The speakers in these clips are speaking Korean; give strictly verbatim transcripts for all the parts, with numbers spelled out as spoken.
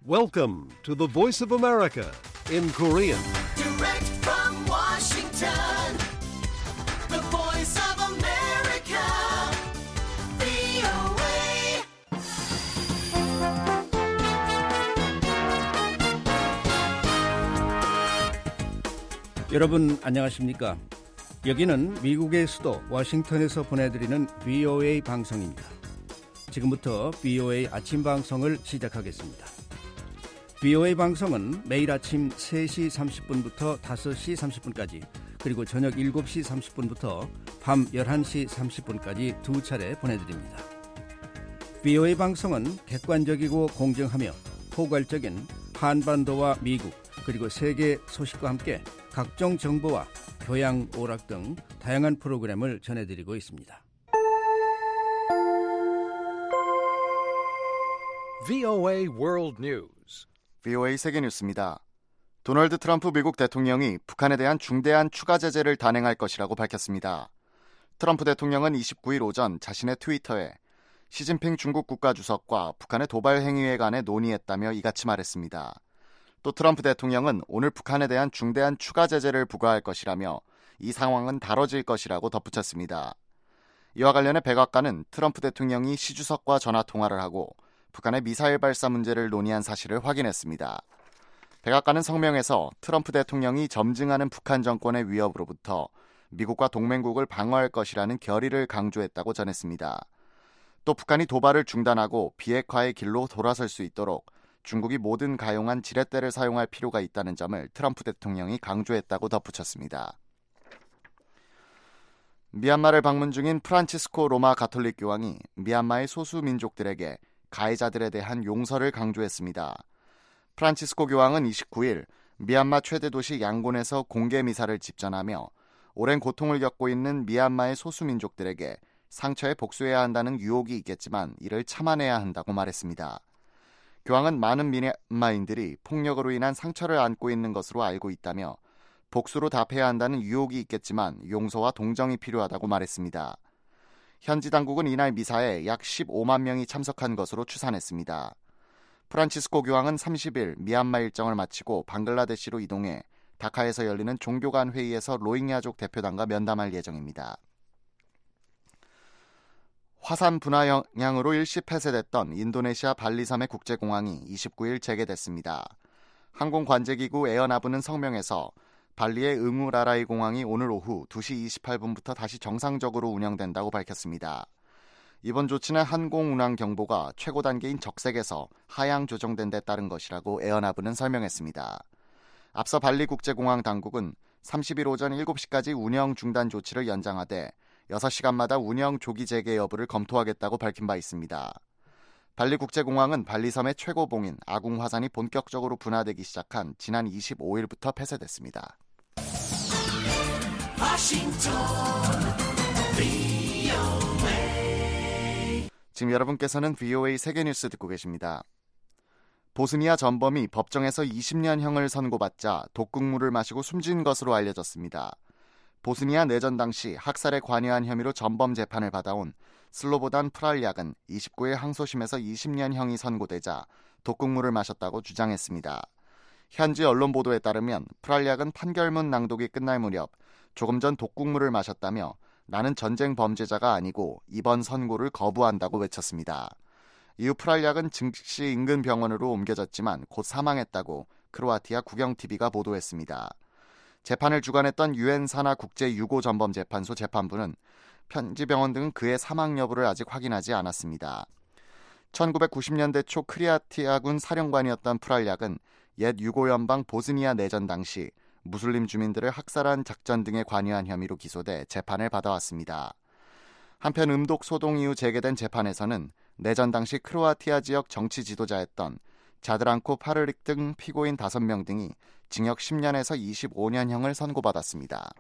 Welcome to the Voice of America in Korean. Direct from Washington, the Voice of America, 브이오에이. 여러분 안녕하십니까? 여기는 미국의 수도 워싱턴에서 보내드리는 브이오에이 방송입니다. 지금부터 브이오에이 아침 방송을 시작하겠습니다. 브이오에이 방송은 매일 아침 세 시 삼십 분부터 다섯 시 삼십 분까지 그리고 저녁 일곱 시 삼십 분부터 밤 열한 시 삼십 분까지 두 차례 보내드립니다. 브이오에이 방송은 객관적이고 공정하며 포괄적인 한반도와 미국 그리고 세계 소식과 함께 각종 정보와 교양, 오락 등 다양한 프로그램을 전해드리고 있습니다. 브이오에이 World News. 브이오에이 세계뉴스입니다. 도널드 트럼프 미국 대통령이 북한에 대한 중대한 추가 제재를 단행할 것이라고 밝혔습니다. 트럼프 대통령은 이십구 일 오전 자신의 트위터에 시진핑 중국 국가주석과 북한의 도발 행위에 관해 논의했다며 이같이 말했습니다. 또 트럼프 대통령은 오늘 북한에 대한 중대한 추가 제재를 부과할 것이라며 이 상황은 다뤄질 것이라고 덧붙였습니다. 이와 관련해 백악관은 트럼프 대통령이 시 주석과 전화통화를 하고 북한의 미사일 발사 문제를 논의한 사실을 확인했습니다. 백악관은 성명에서 트럼프 대통령이 점증하는 북한 정권의 위협으로부터 미국과 동맹국을 방어할 것이라는 결의를 강조했다고 전했습니다. 또 북한이 도발을 중단하고 비핵화의 길로 돌아설 수 있도록 중국이 모든 가용한 지렛대를 사용할 필요가 있다는 점을 트럼프 대통령이 강조했다고 덧붙였습니다. 미얀마를 방문 중인 프란치스코 로마 가톨릭 교황이 미얀마의 소수 민족들에게 가해자들에 대한 용서를 강조했습니다. 프란치스코 교황은 이십구 일 미얀마 최대 도시 양곤에서 공개 미사를 집전하며 오랜 고통을 겪고 있는 미얀마의 소수 민족들에게 상처에 복수해야 한다는 유혹이 있겠지만 이를 참아내야 한다고 말했습니다. 교황은 많은 미얀마인들이 폭력으로 인한 상처를 안고 있는 것으로 알고 있다며 복수로 답해야 한다는 유혹이 있겠지만 용서와 동정이 필요하다고 말했습니다. 현지 당국은 이날 미사에 약 십오만 명이 참석한 것으로 추산했습니다. 프란치스코 교황은 삼십 일 미얀마 일정을 마치고 방글라데시로 이동해 다카에서 열리는 종교 간 회의에서 로힝야족 대표단과 면담할 예정입니다. 화산 분화 영향으로 일시 폐쇄됐던 인도네시아 발리섬의 국제공항이 이십구 일 재개됐습니다. 항공관제기구 에어나브는 성명에서 발리의 응우라라이 공항이 오늘 오후 두 시 이십팔 분부터 다시 정상적으로 운영된다고 밝혔습니다. 이번 조치는 항공 운항 경보가 최고 단계인 적색에서 하향 조정된 데 따른 것이라고 에어나브는 설명했습니다. 앞서 발리 국제공항 당국은 삼십 일 오전 일곱 시까지 운영 중단 조치를 연장하되 여섯 시간마다 운영 조기 재개 여부를 검토하겠다고 밝힌 바 있습니다. 발리 국제공항은 발리섬의 최고봉인 아궁 화산이 본격적으로 분화되기 시작한 지난 이십오 일부터 폐쇄됐습니다. 워싱턴, 브이오에이. 지금 여러분께서는 브이오에이 세계뉴스 듣고 계십니다. 보스니아 전범이 법정에서 이십 년형을 선고받자 독극물을 마시고 숨진 것으로 알려졌습니다. 보스니아 내전 당시 학살에 관여한 혐의로 전범 재판을 받아온 슬로보단 프랄약은 이십구 일 항소심에서 이십 년형이 선고되자 독극물을 마셨다고 주장했습니다. 현지 언론 보도에 따르면 프랄약은 판결문 낭독이 끝날 무렵 조금 전 독극물을 마셨다며 나는 전쟁 범죄자가 아니고 이번 선고를 거부한다고 외쳤습니다. 이후 프랄약은 즉시 인근 병원으로 옮겨졌지만 곧 사망했다고 크로아티아 국영티비가 보도했습니다. 재판을 주관했던 유엔 산하 국제유고전범재판소 재판부는 편지병원 등 그의 사망 여부를 아직 확인하지 않았습니다. 천구백구십 년대 초 크로아티아군 사령관이었던 프랄약은 옛 유고연방 보스니아 내전 당시 무슬림 주민들을 학살한 작전 등에 관여한 혐의로 기소돼 재판을 받아왔습니다. 한편 음독 소동 이후 재개된 재판에서는 내전 당시 크로아티아 지역 정치 지도자였던 자드랑코 파르릭 등 피고인 다섯 명 등이 징역 십 년에서 이십오 년형을 선고받았습니다.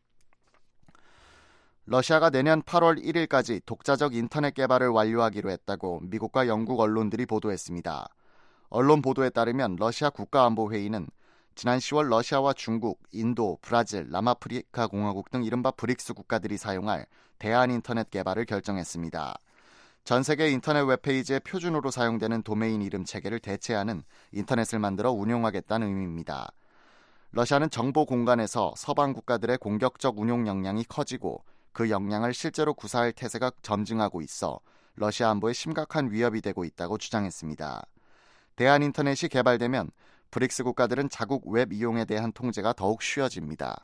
러시아가 내년 팔월 일일까지 독자적 인터넷 개발을 완료하기로 했다고 미국과 영국 언론들이 보도했습니다. 언론 보도에 따르면 러시아 국가안보회의는 지난 시월 러시아와 중국, 인도, 브라질, 남아프리카 공화국 등 이른바 브릭스 국가들이 사용할 대한 인터넷 개발을 결정했습니다. 전 세계 인터넷 웹페이지의 표준으로 사용되는 도메인 이름 체계를 대체하는 인터넷을 만들어 운용하겠다는 의미입니다. 러시아는 정보 공간에서 서방 국가들의 공격적 운용 역량이 커지고 그 역량을 실제로 구사할 태세가 점증하고 있어 러시아 안보에 심각한 위협이 되고 있다고 주장했습니다. 대한인터넷이 개발되면 브릭스 국가들은 자국 웹 이용에 대한 통제가 더욱 쉬워집니다.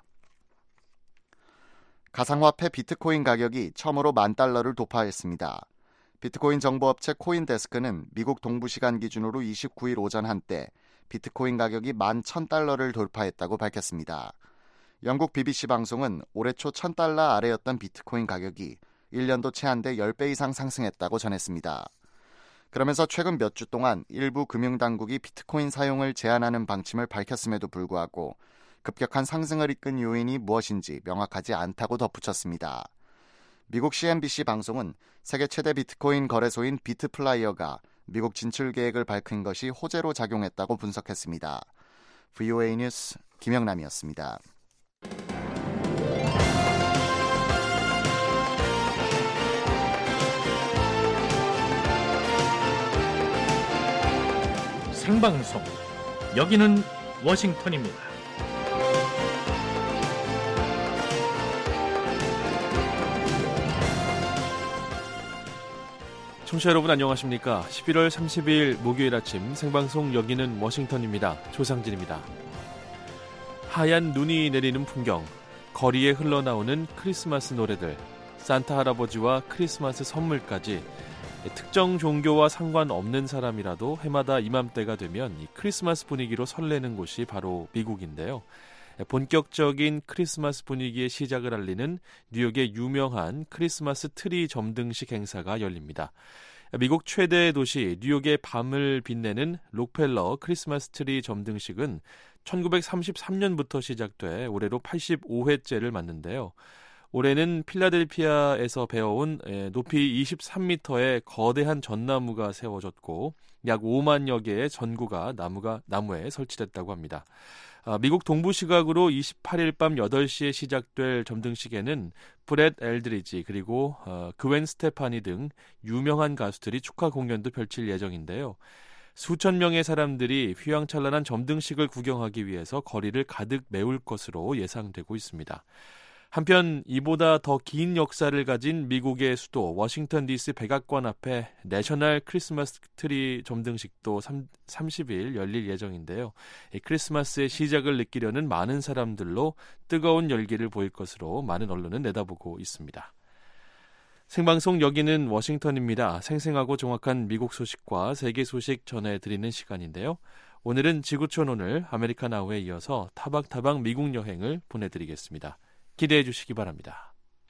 가상화폐 비트코인 가격이 처음으로 만 달러를 돌파했습니다. 비트코인 정보업체 코인데스크는 미국 동부시간 기준으로 이십구 일 오전 한때 비트코인 가격이 만 천 달러를 돌파했다고 밝혔습니다. 영국 비비씨 방송은 올해 초 천 달러 아래였던 비트코인 가격이 일 년도 채 안 돼 십 배 이상 상승했다고 전했습니다. 그러면서 최근 몇 주 동안 일부 금융당국이 비트코인 사용을 제한하는 방침을 밝혔음에도 불구하고 급격한 상승을 이끈 요인이 무엇인지 명확하지 않다고 덧붙였습니다. 미국 씨엔비씨 방송은 세계 최대 비트코인 거래소인 비트플라이어가 미국 진출 계획을 밝힌 것이 호재로 작용했다고 분석했습니다. 브이오에이 뉴스 김영남이었습니다. 생방송 여기는 워싱턴입니다. 청취자 여러분 안녕하십니까? 십일월 삼십일 목요일 아침 생방송 여기는 워싱턴입니다. 조상진입니다. 하얀 눈이 내리는 풍경, 거리에 흘러나오는 크리스마스 노래들, 산타 할아버지와 크리스마스 선물까지 특정 종교와 상관없는 사람이라도 해마다 이맘때가 되면 이 크리스마스 분위기로 설레는 곳이 바로 미국인데요. 본격적인 크리스마스 분위기의 시작을 알리는 뉴욕의 유명한 크리스마스 트리 점등식 행사가 열립니다. 미국 최대 도시 뉴욕의 밤을 빛내는 록펠러 크리스마스 트리 점등식은 천구백삼십삼 년부터 시작돼 올해로 팔십오 회째를 맞는데요. 올해는 필라델피아에서 배워온 높이 이십삼 미터의 거대한 전나무가 세워졌고 약 오만여 개의 전구가 나무가, 나무에 설치됐다고 합니다. 아, 미국 동부 시각으로 이십팔 일 밤 여덟 시에 시작될 점등식에는 브렛 엘드리지 그리고 어, 그웬 스테파니 등 유명한 가수들이 축하 공연도 펼칠 예정인데요. 수천 명의 사람들이 휘황찬란한 점등식을 구경하기 위해서 거리를 가득 메울 것으로 예상되고 있습니다. 한편 이보다 더 긴 역사를 가진 미국의 수도 워싱턴 디씨 백악관 앞에 내셔널 크리스마스 트리 점등식도 삼십 일 열릴 예정인데요. 크리스마스의 시작을 느끼려는 많은 사람들로 뜨거운 열기를 보일 것으로 많은 언론은 내다보고 있습니다. 생방송 여기는 워싱턴입니다. 생생하고 정확한 미국 소식과 세계 소식 전해드리는 시간인데요. 오늘은 지구촌 오늘 아메리카 나우에 이어서 타박타박 미국 여행을 보내드리겠습니다. 기대해 주시기 바랍니다.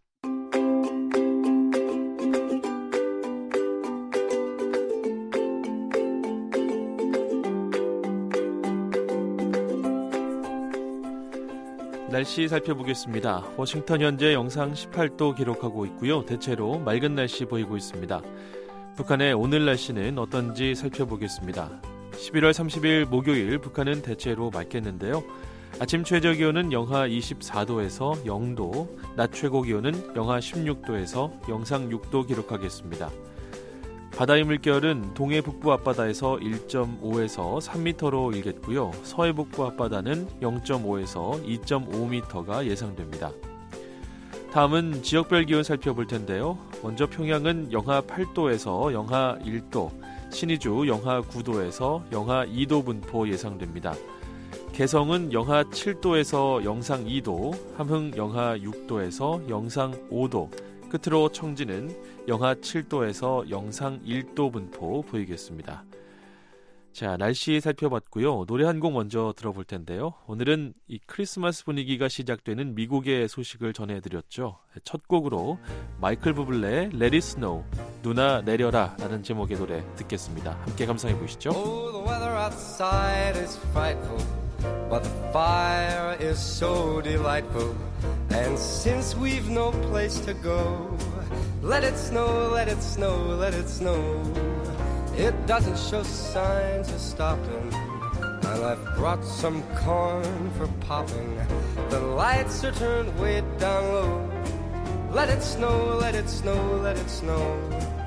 날씨 살펴보겠습니다. 워싱턴 현재 영상 십팔 도 기록하고 있고요. 대체로 맑은 날씨 보이고 있습니다. 북한의 오늘 날씨는 어떤지 살펴보겠습니다. 십일월 삼십일 목요일 북한은 대체로 맑겠는데요. 아침 최저기온은 영하 이십사 도에서 영 도, 낮 최고기온은 영하 십육 도에서 영상 육 도 기록하겠습니다. 바다의 물결은 동해 북부 앞바다에서 일 점 오에서 삼 미터로 일겠고요. 서해 북부 앞바다는 영 점 오에서 이 점 오 미터가 예상됩니다. 다음은 지역별 기온 살펴볼 텐데요. 먼저 평양은 영하 팔 도에서 영하 일 도, 신의주 영하 구 도에서 영하 이 도 분포 예상됩니다. 개성은 영하 칠 도에서 영상 이 도, 함흥 영하 육 도에서 영상 오 도, 끝으로 청진은 영하 칠 도에서 영상 일 도 분포 보이겠습니다. 자, 날씨 살펴봤고요. 노래 한 곡 먼저 들어볼 텐데요. 오늘은 이 크리스마스 분위기가 시작되는 미국의 소식을 전해드렸죠. 첫 곡으로 마이클 부블레의 Let It Snow, 누나 내려라 라는 제목의 노래 듣겠습니다. 함께 감상해 보시죠. Oh, the weather outside is frightful, but the fire is so delightful. And since we've no place to go, let it snow, let it snow, let it snow. It doesn't show signs of stopping, and I've brought some corn for popping. The lights are turned way down low. Let it snow, let it snow, let it snow.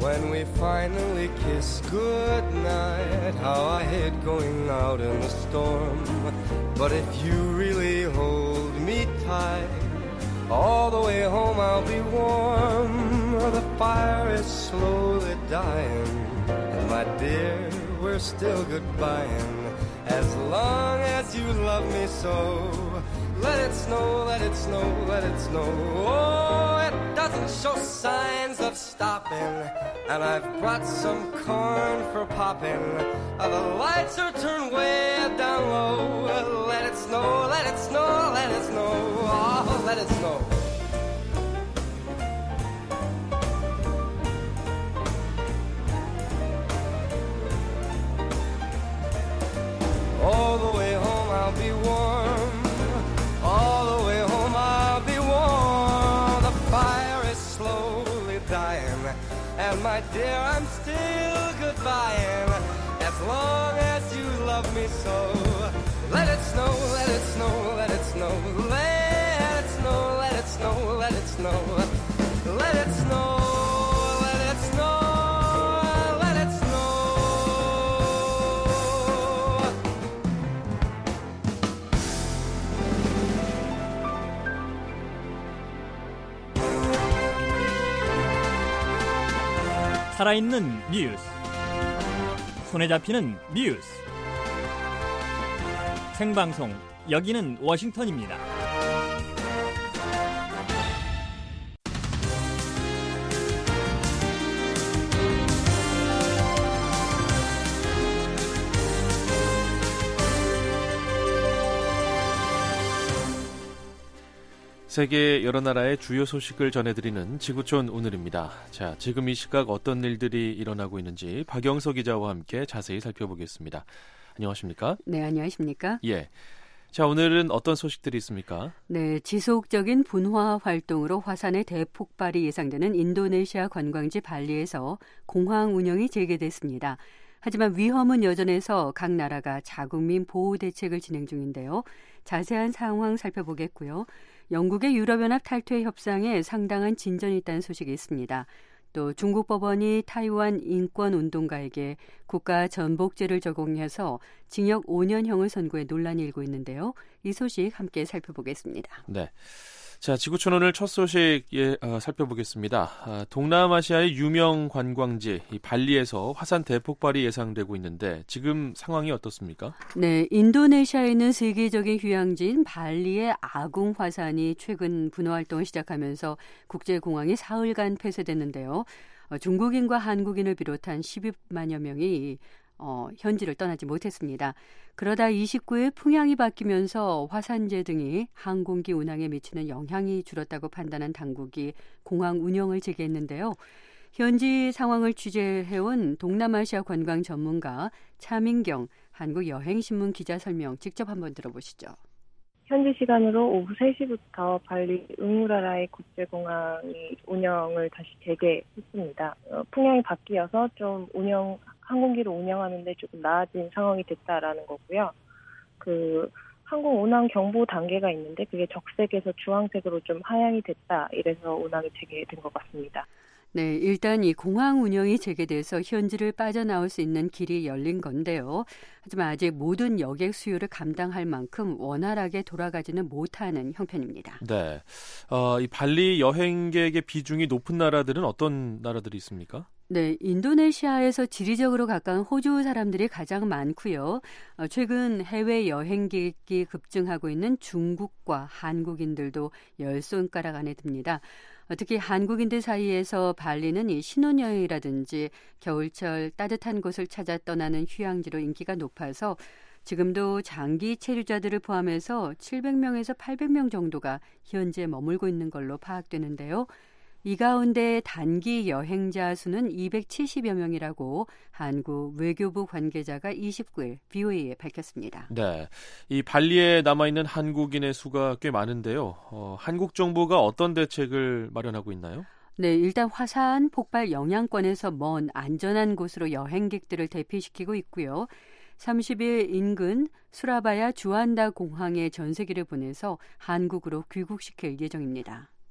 when we finally kiss goodnight. How I hate going out in the storm, but if you really hold me tight, all the way home I'll be warm. The fire is slowly dying, and my dear, we're still goodbying. As long as you love me so, let it snow, let it snow, let it snow. Oh, it doesn't show signs of stopping, and I've brought some corn for popping. Uh, the lights are turned way down low. Let it snow, let it snow, let it snow. Oh, let it snow. All the way home I'll be warm. All the way home I'll be warm. The fire is slowly dying, and my dear, I'm still goodbying. As long as you love me so, let it snow, let it snow, let it snow. Let it snow, let it snow, let it snow. Let it snow, let it snow, let it snow. 살아있는 뉴스, 손에 잡히는 뉴스, 생방송, 여기는 워싱턴입니다. 세계 여러 나라의 주요 소식을 전해드리는 지구촌 오늘입니다. 자, 지금 이 시각 어떤 일들이 일어나고 있는지 박영서 기자와 함께 자세히 살펴보겠습니다. 안녕하십니까? 네, 안녕하십니까? 예. 자, 오늘은 어떤 소식들이 있습니까? 네, 지속적인 분화 활동으로 화산의 대폭발이 예상되는 인도네시아 관광지 발리에서 공항 운영이 재개됐습니다. 하지만 위험은 여전해서 각 나라가 자국민 보호 대책을 진행 중인데요. 자세한 상황 살펴보겠고요. 영국의 유럽연합 탈퇴 협상에 상당한 진전이 있다는 소식이 있습니다. 또 중국 법원이 타이완 인권운동가에게 국가전복죄를 적용해서 징역 오 년형을 선고해 논란이 일고 있는데요. 이 소식 함께 살펴보겠습니다. 네. 자, 지구촌 오늘 첫 소식 예, 어, 살펴보겠습니다. 아, 동남아시아의 유명 관광지 이 발리에서 화산 대폭발이 예상되고 있는데 지금 상황이 어떻습니까? 네, 인도네시아에 있는 세계적인 휴양지인 발리의 아궁 화산이 최근 분화 활동을 시작하면서 국제공항이 사흘간 폐쇄됐는데요. 어, 중국인과 한국인을 비롯한 십여만여 명이 어, 현지를 떠나지 못했습니다. 그러다 이십구 일 풍향이 바뀌면서 화산재 등이 항공기 운항에 미치는 영향이 줄었다고 판단한 당국이 공항 운영을 재개했는데요. 현지 상황을 취재해온 동남아시아 관광 전문가 차민경 한국여행신문 기자 설명 직접 한번 들어보시죠. 현지 시간으로 오후 세 시부터 발리 응우라라이 국제공항이 운영을 다시 재개했습니다. 어, 풍향이 바뀌어서 좀 운영 항공기를 운영하는데 조금 나아진 상황이 됐다라는 거고요. 그 항공 운항 경보 단계가 있는데 그게 적색에서 주황색으로 좀 하향이 됐다. 이래서 운항이 재개된 것 같습니다. 네, 일단 이 공항 운영이 재개돼서 현지를 빠져나올 수 있는 길이 열린 건데요. 하지만 아직 모든 여객 수요를 감당할 만큼 원활하게 돌아가지는 못하는 형편입니다. 네, 어, 이 발리 여행객의 비중이 높은 나라들은 어떤 나라들이 있습니까? 네, 인도네시아에서 지리적으로 가까운 호주 사람들이 가장 많고요. 어, 최근 해외 여행객이 급증하고 있는 중국과 한국인들도 열 손가락 안에 듭니다. 특히 한국인들 사이에서 발리는 이 신혼여행이라든지 겨울철 따뜻한 곳을 찾아 떠나는 휴양지로 인기가 높아서 지금도 장기 체류자들을 포함해서 칠백 명에서 팔백 명 정도가 현지에 머물고 있는 걸로 파악되는데요. 이 가운데 단기 여행자 수는 이백칠십여 명이라고 한국 외교부 관계자가 이십구 일 브이오에이에 밝혔습니다. 네, 이 발리에 남아있는 한국인의 수가 꽤 많은데요. 어, 한국 정부가 어떤 대책을 마련하고 있나요? 네, 일단 화산 폭발 영향권에서 먼 안전한 곳으로 여행객들을 대피시키고 있고요. 삼십 일 인근 수라바야 주안다 공항에 전세기를 보내서 한국으로 귀국시킬 예정입니다.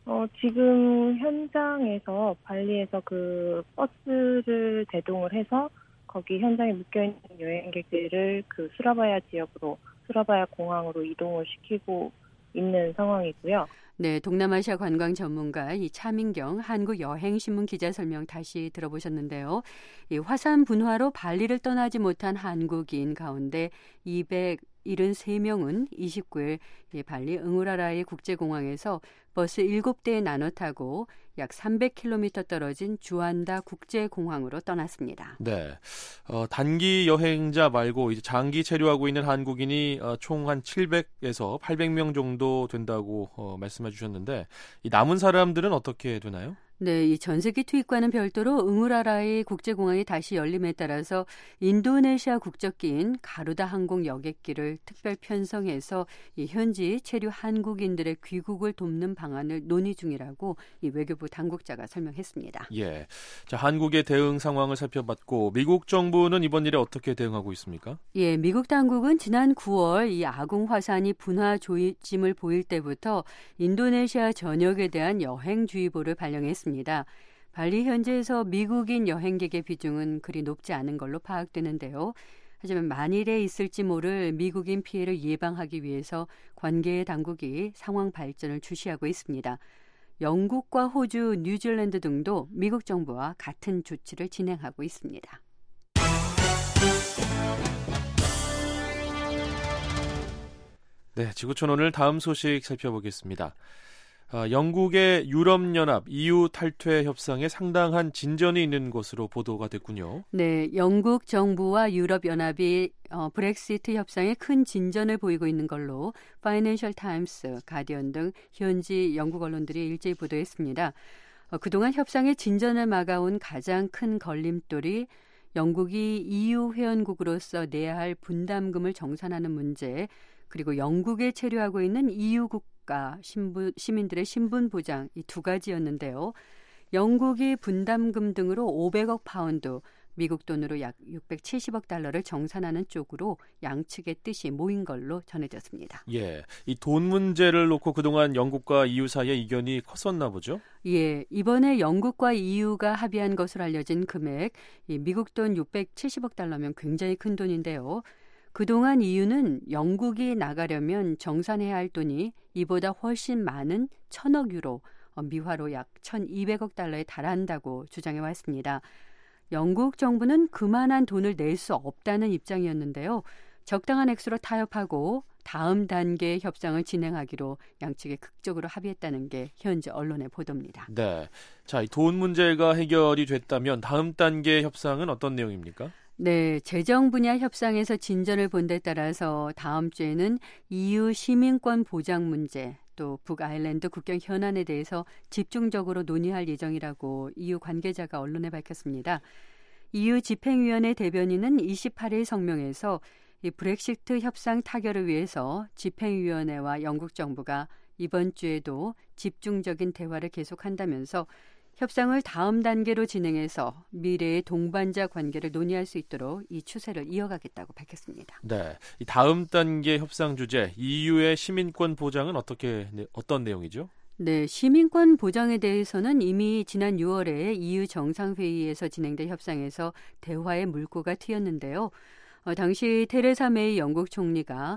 어, 지금 현장에서 발리에서 그 버스를 대동을 해서 거기 현장에 묶여있는 여행객들을 그 수라바야 지역으로, 수라바야 공항으로 이동을 시키고 있는 상황이고요. 네, 동남아시아 관광 전문가 이 차민경 한국여행신문 기자 설명 다시 들어보셨는데요. 이 화산 분화로 발리를 떠나지 못한 한국인 가운데 이백칠십삼 명은 이십구 일 발리 응우라라이 국제공항에서 버스 일곱 대에 나눠 타고 약 삼백 킬로미터 떨어진 주안다 국제공항으로 떠났습니다. 네, 어, 단기 여행자 말고 이제 장기 체류하고 있는 한국인이 어, 총 한 칠백에서 팔백 명 정도 된다고 어, 말씀해 주셨는데 이 남은 사람들은 어떻게 되나요? 네, 이 전세기 투입과는 별도로 응우라라이 국제공항이 다시 열림에 따라서 인도네시아 국적기인 가루다 항공 여객기를 특별 편성해서 이 현지 체류 한국인들의 귀국을 돕는 방안을 논의 중이라고 이 외교부 당국자가 설명했습니다. 예, 자 한국의 대응 상황을 살펴봤고 미국 정부는 이번 일에 어떻게 대응하고 있습니까? 예, 미국 당국은 지난 구월 이 아궁 화산이 분화 조짐을 보일 때부터 인도네시아 전역에 대한 여행주의보를 발령했습니다. 발리 현지에서 미국인 여행객의 비중은 그리 높지 않은 걸로 파악되는데요. 하지만 만일에 있을지 모를 미국인 피해를 예방하기 위해서 관계 당국이 상황 발전을 주시하고 있습니다. 영국과 호주, 뉴질랜드 등도 미국 정부와 같은 조치를 진행하고 있습니다. 네, 지구촌 오늘 다음 소식 살펴보겠습니다. 어, 영국의 유럽연합 이유 탈퇴 협상에 상당한 진전이 있는 것으로 보도가 됐군요. 네, 영국 정부와 유럽연합이 어, 브렉시트 협상에 큰 진전을 보이고 있는 걸로 파이낸셜 타임스, 가디언 등 현지 영국 언론들이 일제히 보도했습니다. 어, 그동안 협상의 진전을 막아온 가장 큰 걸림돌이 영국이 이유 회원국으로서 내야 할 분담금을 정산하는 문제, 그리고 영국에 체류하고 있는 이유 국가 신분, 시민들의 신분 보장 이 두 가지였는데요. 영국이 분담금 등으로 오백억 파운드, 미국 돈으로 약 육백칠십억 달러를 정산하는 쪽으로 양측의 뜻이 모인 걸로 전해졌습니다. 예, 이 돈 문제를 놓고 그동안 영국과 이유 사이의 이견이 컸었나 보죠? 예, 이번에 영국과 이유가 합의한 것으로 알려진 금액, 이 미국 돈 육백칠십억 달러면 굉장히 큰 돈인데요. 그동안 이유는 영국이 나가려면 정산해야 할 돈이 이보다 훨씬 많은 천억 유로, 미화로 약 천이백억 달러에 달한다고 주장해 왔습니다. 영국 정부는 그만한 돈을 낼 수 없다는 입장이었는데요. 적당한 액수로 타협하고 다음 단계 협상을 진행하기로 양측이 극적으로 합의했다는 게 현지 언론의 보도입니다. 네, 자, 이 돈 문제가 해결이 됐다면 다음 단계 협상은 어떤 내용입니까? 네, 재정 분야 협상에서 진전을 본 데 따라서 다음 주에는 이유 시민권 보장 문제, 또 북아일랜드 국경 현안에 대해서 집중적으로 논의할 예정이라고 이유 관계자가 언론에 밝혔습니다. 이유 집행위원회 대변인은 이십팔 일 성명에서 이 브렉시트 협상 타결을 위해서 집행위원회와 영국 정부가 이번 주에도 집중적인 대화를 계속한다면서 협상을 다음 단계로 진행해서 미래의 동반자 관계를 논의할 수 있도록 이 추세를 이어가겠다고 밝혔습니다. 네, 이 다음 단계 협상 주제 이유의 시민권 보장은 어떻게 어떤 내용이죠? 네, 시민권 보장에 대해서는 이미 지난 유월에 이유 정상회의에서 진행된 협상에서 대화의 물꼬가 트였는데요. 어, 당시 테레사 메이 영국 총리가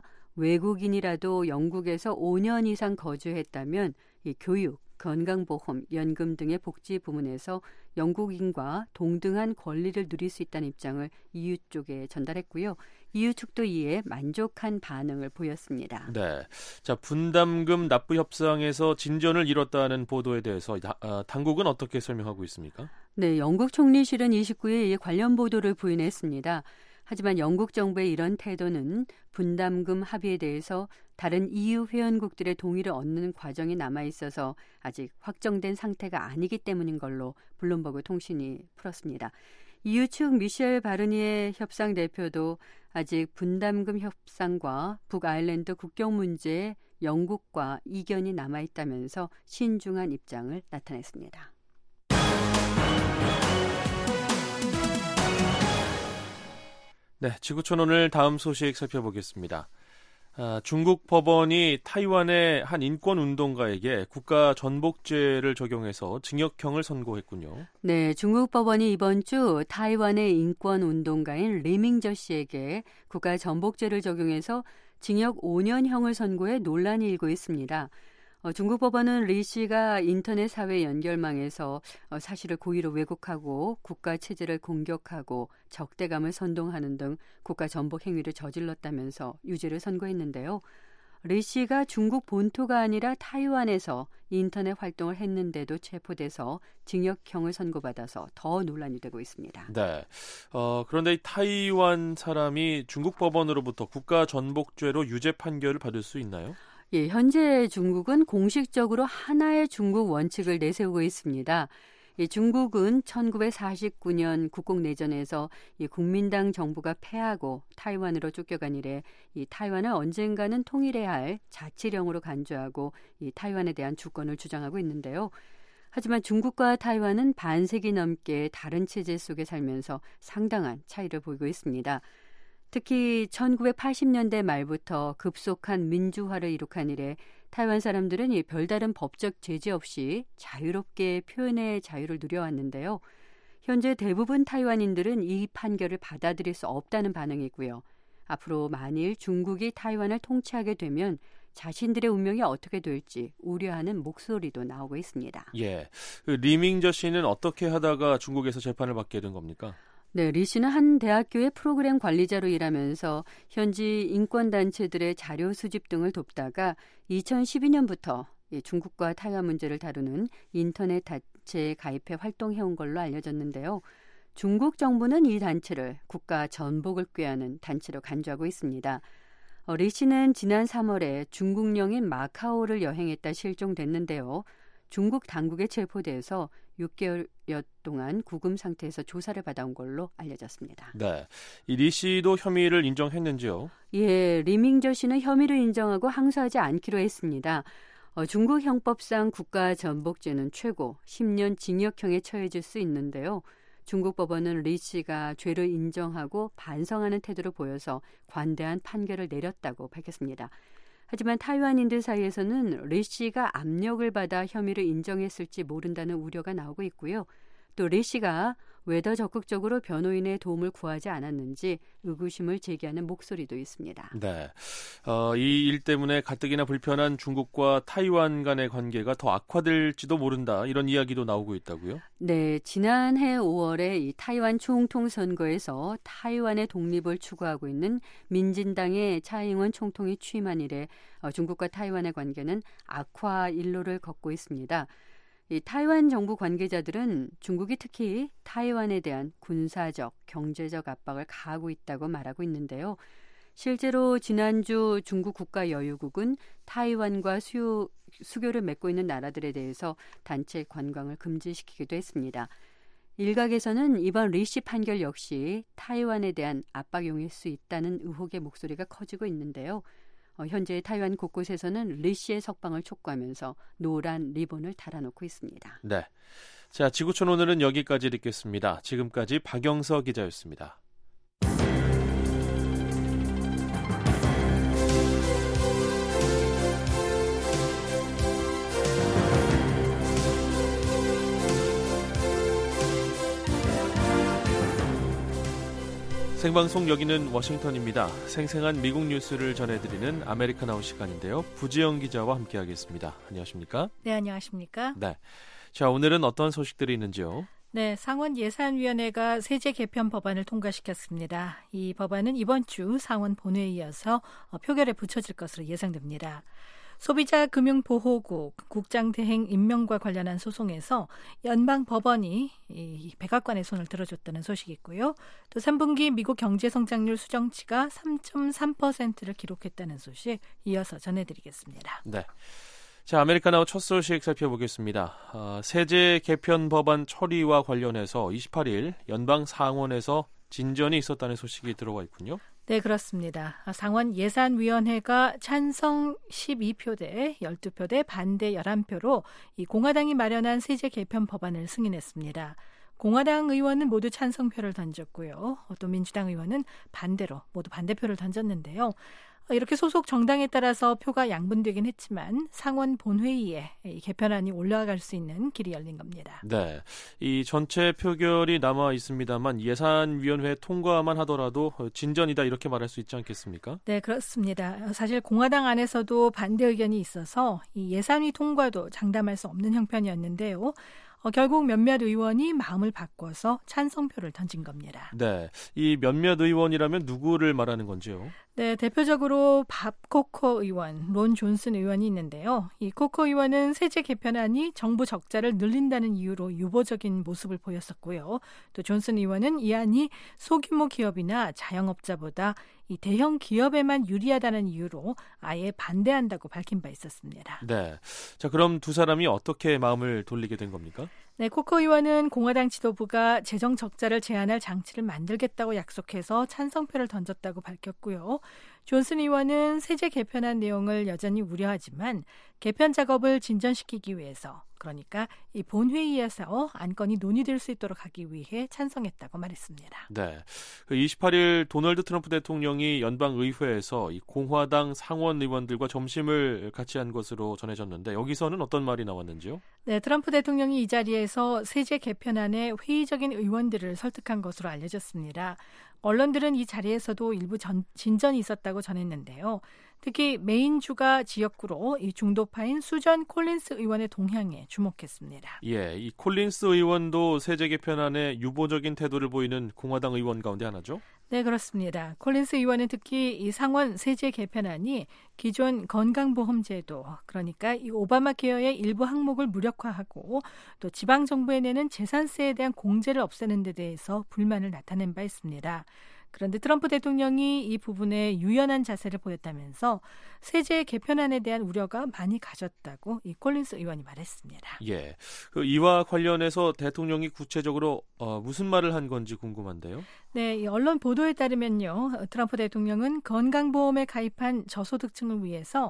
외국인이라도 영국에서 오 년 이상 거주했다면 이 교육, 건강보험, 연금 등의 복지 부문에서 영국인과 동등한 권리를 누릴 수 있다는 입장을 이유 쪽에 전달했고요. 이유 측도 이에 만족한 반응을 보였습니다. 네, 자 분담금 납부 협상에서 진전을 이뤘다는 보도에 대해서 어, 당국은 어떻게 설명하고 있습니까? 네, 영국 총리실은 이십구 일 관련 보도를 부인했습니다. 하지만 영국 정부의 이런 태도는 분담금 합의에 대해서 다른 이유 회원국들의 동의를 얻는 과정이 남아있어서 아직 확정된 상태가 아니기 때문인 걸로 블룸버그 통신이 풀었습니다. 이유 측 미셸 바르니에 협상 대표도 아직 분담금 협상과 북아일랜드 국경 문제에 영국과 이견이 남아있다면서 신중한 입장을 나타냈습니다. 네, 지구촌 오늘 다음 소식 살펴보겠습니다. 아, 중국 법원이 타이완의 한 인권운동가에게 국가 전복죄를 적용해서 징역형을 선고했군요. 네, 중국 법원이 이번 주 타이완의 인권운동가인 리밍저 씨에게 국가 전복죄를 적용해서 징역 오 년형을 선고해 논란이 일고 있습니다. 어, 중국 법원은 리 씨가 인터넷 사회 연결망에서 어, 사실을 고의로 왜곡하고 국가 체제를 공격하고 적대감을 선동하는 등 국가 전복 행위를 저질렀다면서 유죄를 선고했는데요. 리 씨가 중국 본토가 아니라 타이완에서 인터넷 활동을 했는데도 체포돼서 징역형을 선고받아서 더 논란이 되고 있습니다. 네. 어, 그런데 이 타이완 사람이 중국 법원으로부터 국가 전복죄로 유죄 판결을 받을 수 있나요? 예, 현재 중국은 공식적으로 하나의 중국 원칙을 내세우고 있습니다. 예, 중국은 천구백사십구 년 국共내전에서 이 국민당 정부가 패하고 타이완으로 쫓겨간 이래 이 타이완을 언젠가는 통일해야 할 자치령으로 간주하고 이 타이완에 대한 주권을 주장하고 있는데요. 하지만 중국과 타이완은 반세기 넘게 다른 체제 속에 살면서 상당한 차이를 보이고 있습니다. 특히 천구백팔십 년대 말부터 급속한 민주화를 이룩한 이래 타이완 사람들은 이 별다른 법적 제재 없이 자유롭게 표현의 자유를 누려왔는데요. 현재 대부분 타이완인들은 이 판결을 받아들일 수 없다는 반응이고요. 앞으로 만일 중국이 타이완을 통치하게 되면 자신들의 운명이 어떻게 될지 우려하는 목소리도 나오고 있습니다. 예, 그 리밍저 씨는 어떻게 하다가 중국에서 재판을 받게 된 겁니까? 네, 리 씨는 한 대학교의 프로그램 관리자로 일하면서 현지 인권단체들의 자료 수집 등을 돕다가 이천십이 년부터 중국과 타이완 문제를 다루는 인터넷 단체에 가입해 활동해온 걸로 알려졌는데요. 중국 정부는 이 단체를 국가 전복을 꾀하는 단체로 간주하고 있습니다. 어, 리 씨는 지난 삼월에 중국령인 마카오를 여행했다 실종됐는데요. 중국 당국에 체포돼서 육 개월여 동안 구금 상태에서 조사를 받아온 걸로 알려졌습니다. 네, 이 리 씨도 혐의를 인정했는지요? 예, 리밍저 씨는 혐의를 인정하고 항소하지 않기로 했습니다. 어, 중국 형법상 국가 전복죄는 최고 십 년 징역형에 처해질 수 있는데요. 중국 법원은 리 씨가 죄를 인정하고 반성하는 태도를 보여서 관대한 판결을 내렸다고 밝혔습니다. 하지만 타이완인들 사이에서는 리 씨가 압력을 받아 혐의를 인정했을지 모른다는 우려가 나오고 있고요. 또 리 씨가 왜 더 적극적으로 변호인의 도움을 구하지 않았는지 의구심을 제기하는 목소리도 있습니다. 네, 어, 이 일 때문에 가뜩이나 불편한 중국과 타이완 간의 관계가 더 악화될지도 모른다, 이런 이야기도 나오고 있다고요? 네, 지난해 오월에 이 타이완 총통 선거에서 타이완의 독립을 추구하고 있는 민진당의 차잉원 총통이 취임한 이래 어, 중국과 타이완의 관계는 악화 일로를 걷고 있습니다. 이 타이완 정부 관계자들은 중국이 특히 타이완에 대한 군사적, 경제적 압박을 가하고 있다고 말하고 있는데요. 실제로 지난주 중국 국가여유국은 타이완과 수요, 수교를 맺고 있는 나라들에 대해서 단체 관광을 금지시키기도 했습니다. 일각에서는 이번 리 씨 판결 역시 타이완에 대한 압박용일 수 있다는 의혹의 목소리가 커지고 있는데요. 어, 현재 타이완 곳곳에서는 리 씨의 석방을 촉구하면서 노란 리본을 달아놓고 있습니다. 네, 자, 지구촌 오늘은 여기까지 듣겠습니다. 지금까지 박영서 기자였습니다. 생방송 여기는 워싱턴입니다. 생생한 미국 뉴스를 전해드리는 아메리카나우 시간인데요. 부지영 기자와 함께하겠습니다. 안녕하십니까? 네, 안녕하십니까? 네, 자, 오늘은 어떤 소식들이 있는지요? 네, 상원 예산위원회가 세제 개편 법안을 통과시켰습니다. 이 법안은 이번 주 상원 본회의에 이어서 표결에 붙여질 것으로 예상됩니다. 소비자금융보호국 국장대행 임명과 관련한 소송에서 연방법원이 이 백악관의 손을 들어줬다는 소식이 있고요. 또 삼 분기 미국 경제성장률 수정치가 삼 점 삼 퍼센트를 기록했다는 소식 이어서 전해드리겠습니다. 네, 자, 아메리카나우 첫 소식 살펴보겠습니다. 어, 세제 개편 법안 처리와 관련해서 이십팔 일 연방 상원에서 진전이 있었다는 소식이 들어와 있군요. 네, 그렇습니다. 상원 예산위원회가 찬성 십이 표 대 십이 표 대 반대 십일 표로 이 공화당이 마련한 세제 개편 법안을 승인했습니다. 공화당 의원은 모두 찬성표를 던졌고요. 또 민주당 의원은 반대로 모두 반대표를 던졌는데요. 이렇게 소속 정당에 따라서 표가 양분되긴 했지만 상원 본회의에 이 개편안이 올라갈 수 있는 길이 열린 겁니다. 네, 이 전체 표결이 남아 있습니다만 예산위원회 통과만 하더라도 진전이다 이렇게 말할 수 있지 않겠습니까? 네, 그렇습니다. 사실 공화당 안에서도 반대 의견이 있어서 이 예산위 통과도 장담할 수 없는 형편이었는데요. 어, 결국 몇몇 의원이 마음을 바꿔서 찬성표를 던진 겁니다. 네, 이 몇몇 의원이라면 누구를 말하는 건지요? 네, 대표적으로 밥 코커 의원, 론 존슨 의원이 있는데요. 이 코커 의원은 세제 개편안이 정부 적자를 늘린다는 이유로 유보적인 모습을 보였었고요. 또 존슨 의원은 이 안이 소규모 기업이나 자영업자보다 이 대형 기업에만 유리하다는 이유로 아예 반대한다고 밝힌 바 있었습니다. 네, 자 그럼 두 사람이 어떻게 마음을 돌리게 된 겁니까? 네, 코커 의원은 공화당 지도부가 재정 적자를 제한할 장치를 만들겠다고 약속해서 찬성표를 던졌다고 밝혔고요. 존슨 의원은 세제 개편안 내용을 여전히 우려하지만 개편 작업을 진전시키기 위해서, 그러니까 이 본회의에서 안건이 논의될 수 있도록 하기 위해 찬성했다고 말했습니다. 네, 이십팔 일 도널드 트럼프 대통령이 연방의회에서 이 공화당 상원 의원들과 점심을 같이 한 것으로 전해졌는데 여기서는 어떤 말이 나왔는지요? 네, 트럼프 대통령이 이 자리에서 세제 개편안에 회의적인 의원들을 설득한 것으로 알려졌습니다. 언론들은 이 자리에서도 일부 전, 진전이 있었다고 전했는데요. 특히 메인주가 지역구로 이 중도파인 수전 콜린스 의원의 동향에 주목했습니다. 예, 이 콜린스 의원도 세제 개편안에 유보적인 태도를 보이는 공화당 의원 가운데 하나죠? 네, 그렇습니다. 콜린스 의원은 특히 이 상원 세제 개편안이 기존 건강보험제도, 그러니까 이 오바마 케어의 일부 항목을 무력화하고 또 지방정부에 내는 재산세에 대한 공제를 없애는 데 대해서 불만을 나타낸 바 있습니다. 그런데 트럼프 대통령이 이 부분에 유연한 자세를 보였다면서 세제 개편안에 대한 우려가 많이 가졌다고 이 콜린스 의원이 말했습니다. 예, 그 이와 관련해서 대통령이 구체적으로 어, 무슨 말을 한 건지 궁금한데요. 네, 이 언론 보도에 따르면요, 트럼프 대통령은 건강보험에 가입한 저소득층을 위해서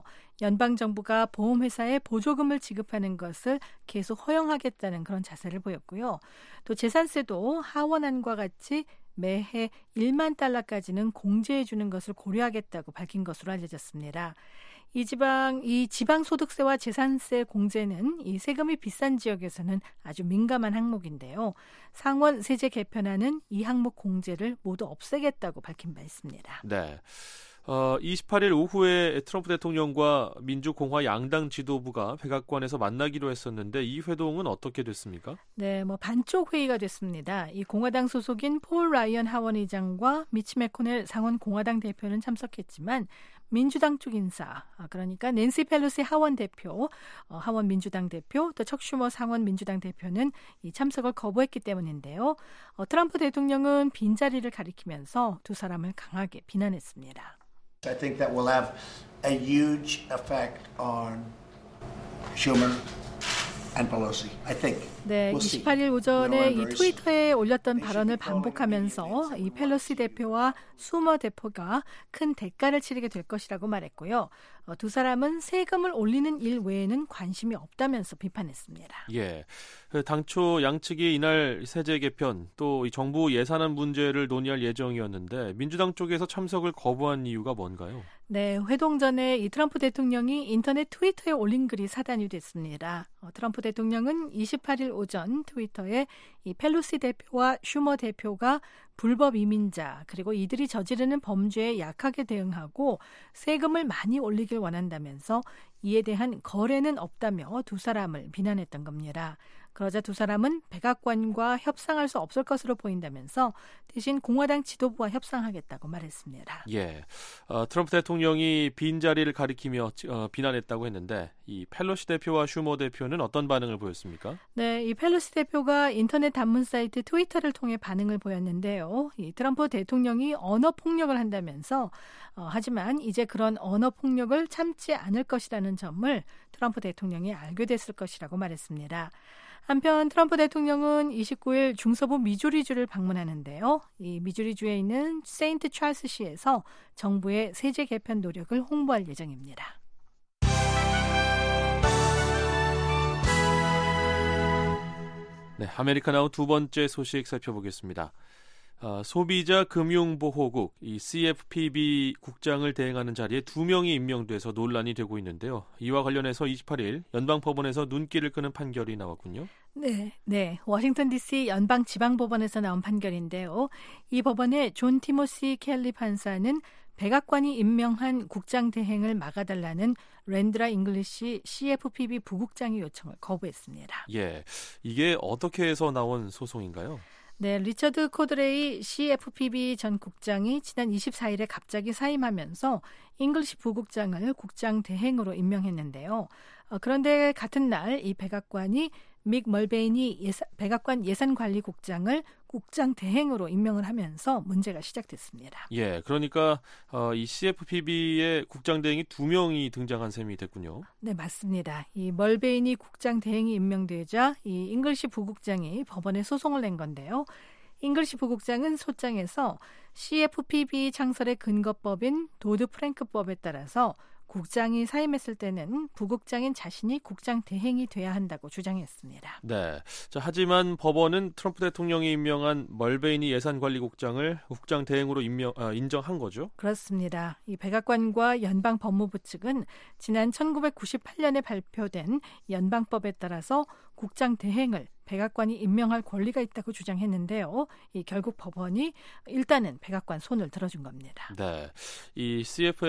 연방정부가 보험회사에 보조금을 지급하는 것을 계속 허용하겠다는 그런 자세를 보였고요. 또 재산세도 하원안과 같이 매해 일만 달러까지는 공제해 주는 것을 고려하겠다고 밝힌 것으로 알려졌습니다. 이 지방 이 지방 소득세와 재산세 공제는 이 세금이 비싼 지역에서는 아주 민감한 항목인데요. 상원 세제 개편안은 이 항목 공제를 모두 없애겠다고 밝힌 바 있습니다. 네. 어, 이십팔 일 오후에 트럼프 대통령과 민주공화 양당 지도부가 백악관에서 만나기로 했었는데 이 회동은 어떻게 됐습니까? 네, 뭐 반쪽 회의가 됐습니다. 이 공화당 소속인 폴 라이언 하원 의장과 미치 매코넬 상원 공화당 대표는 참석했지만 민주당 쪽 인사, 그러니까 낸시 펠로시 하원 대표, 어, 하원 민주당 대표, 또 척 슈머 상원 민주당 대표는 이 참석을 거부했기 때문인데요. 어, 트럼프 대통령은 빈자리를 가리키면서 두 사람을 강하게 비난했습니다. I think that will have a huge effect on Schumer and Pelosi. I think. 네, we'll see. 이십팔 일 오전에 이 트위터에 올렸던 발언을 반복하면서 이 펠로시 대표와 슈머 대표가 큰 대가를 치르게 될 것이라고 말했고요. 어, 두 사람은 세금을 올리는 일 외에는 관심이 없다면서 비판했습니다. 예, 당초 양측이 이날 세제 개편 또 이 정부 예산안 문제를 논의할 예정이었는데 민주당 쪽에서 참석을 거부한 이유가 뭔가요? 네, 회동 전에 이 트럼프 대통령이 인터넷 트위터에 올린 글이 사단이 됐습니다. 어, 트럼프 대통령은 이십팔 일 오전 트위터에 이 펠로시 대표와 슈머 대표가 불법 이민자 그리고 이들이 저지르는 범죄에 약하게 대응하고 세금을 많이 올리길 원한다면서 이에 대한 거래는 없다며 두 사람을 비난했던 겁니다. 그러자 두 사람은 백악관과 협상할 수 없을 것으로 보인다면서 대신 공화당 지도부와 협상하겠다고 말했습니다. 예, 어, 트럼프 대통령이 빈자리를 가리키며 어, 비난했다고 했는데 이 펠로시 대표와 슈머 대표는 어떤 반응을 보였습니까? 네, 이 펠로시 대표가 인터넷 단문 사이트 트위터를 통해 반응을 보였는데요. 이 트럼프 대통령이 언어 폭력을 한다면서 어, 하지만 이제 그런 언어 폭력을 참지 않을 것이라는 점을 트럼프 대통령이 알게 됐을 것이라고 말했습니다. 한편 트럼프 대통령은 이십구 일 중서부 미주리주를 방문하는데요. 이 미주리주에 있는 세인트 찰스시에서 정부의 세제 개편 노력을 홍보할 예정입니다. 네, 아메리카나우 두 번째 소식 살펴보겠습니다. 어, 소비자 금융보호국 이 씨에프피비 국장을 대행하는 자리에 두 명이 임명돼서 논란이 되고 있는데요. 이와 관련해서 이십팔 일 연방법원에서 눈길을 끄는 판결이 나왔군요. 네, 네. 워싱턴 디씨 연방지방법원에서 나온 판결인데요. 이 법원의 존 티모시 켈리 판사는 백악관이 임명한 국장 대행을 막아달라는 랜드라 잉글리시 씨에프피비 부국장의 요청을 거부했습니다. 예, 이게 어떻게 해서 나온 소송인가요? 네, 리처드 코드레이 씨에프피비 전 국장이 지난 이십사 일에 갑자기 사임하면서 잉글리시 부국장을 국장 대행으로 임명했는데요. 어, 그런데 같은 날 이 백악관이 믹 멀베인이 예사, 백악관 예산관리국장을 국장 대행으로 임명을 하면서 문제가 시작됐습니다. 예, 그러니까 어, 이 씨에프피비의 국장 대행이 두 명이 등장한 셈이 됐군요. 네, 맞습니다. 이 멀베인이 국장 대행이 임명되자 이 잉글리시 부국장이 법원에 소송을 낸 건데요. 잉글리시 부국장은 소장에서 씨에프피비 창설의 근거법인 도드 프랭크법에 따라서 국장이 사임했을 때는 부국장인 자신이 국장 대행이 돼야 한다고 주장했습니다. 네. 자, 하지만 법원은 트럼프 대통령이 임명한 멀베이니 예산관리국장을 국장 대행으로 임명, 아, 인정한 거죠? 그렇습니다. 이 백악관과 연방법무부 측은 지난 천구백구십팔 년에 발표된 연방법에 따라서 국장 대행을 백악관이 임명할 권리가 있다고 주장했는데요. 이 결국 법원이 일단은 백악관 손을 들어준 겁니다. 네, 이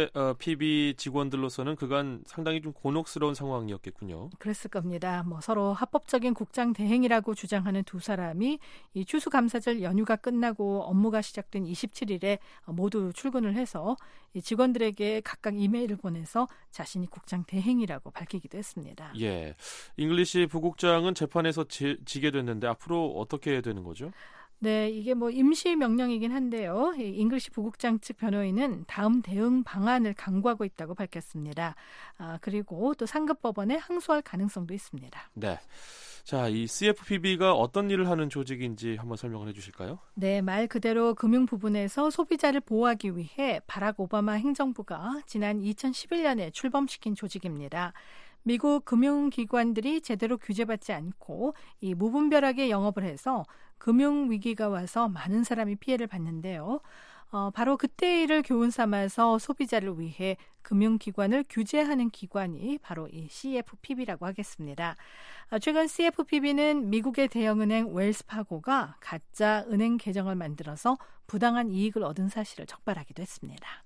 씨에프피비 직원들로서는 그간 상당히 좀 곤혹스러운 상황이었겠군요. 그랬을 겁니다. 뭐 서로 합법적인 국장 대행이라고 주장하는 두 사람이 이 추수감사절 연휴가 끝나고 업무가 시작된 이십칠 일에 모두 출근을 해서 이 직원들에게 각각 이메일을 보내서 자신이 국장 대행이라고 밝히기도 했습니다. 예, 잉글리시 부국장은 재판에서 지, 지게 됐는데 앞으로 어떻게 되는 거죠? 네, 이게 뭐 임시 명령이긴 한데요. 이 잉글리시 부국장 측 변호인은 다음 대응 방안을 강구하고 있다고 밝혔습니다. 아, 그리고 또 상급 법원에 항소할 가능성도 있습니다. 네. 자, 이 씨에프피비가 어떤 일을 하는 조직인지 한번 설명을 해주실까요? 네, 말 그대로 금융 부분에서 소비자를 보호하기 위해 바락 오바마 행정부가 지난 이천십일 년에 출범시킨 조직입니다. 미국 금융기관들이 제대로 규제받지 않고 이 무분별하게 영업을 해서 금융위기가 와서 많은 사람이 피해를 봤는데요. 어, 바로 그때 일을 교훈 삼아서 소비자를 위해 금융기관을 규제하는 기관이 바로 이 씨에프피비라고 하겠습니다. 어, 최근 씨에프피비는 미국의 대형은행 웰스파고가 가짜 은행 계정을 만들어서 부당한 이익을 얻은 사실을 적발하기도 했습니다.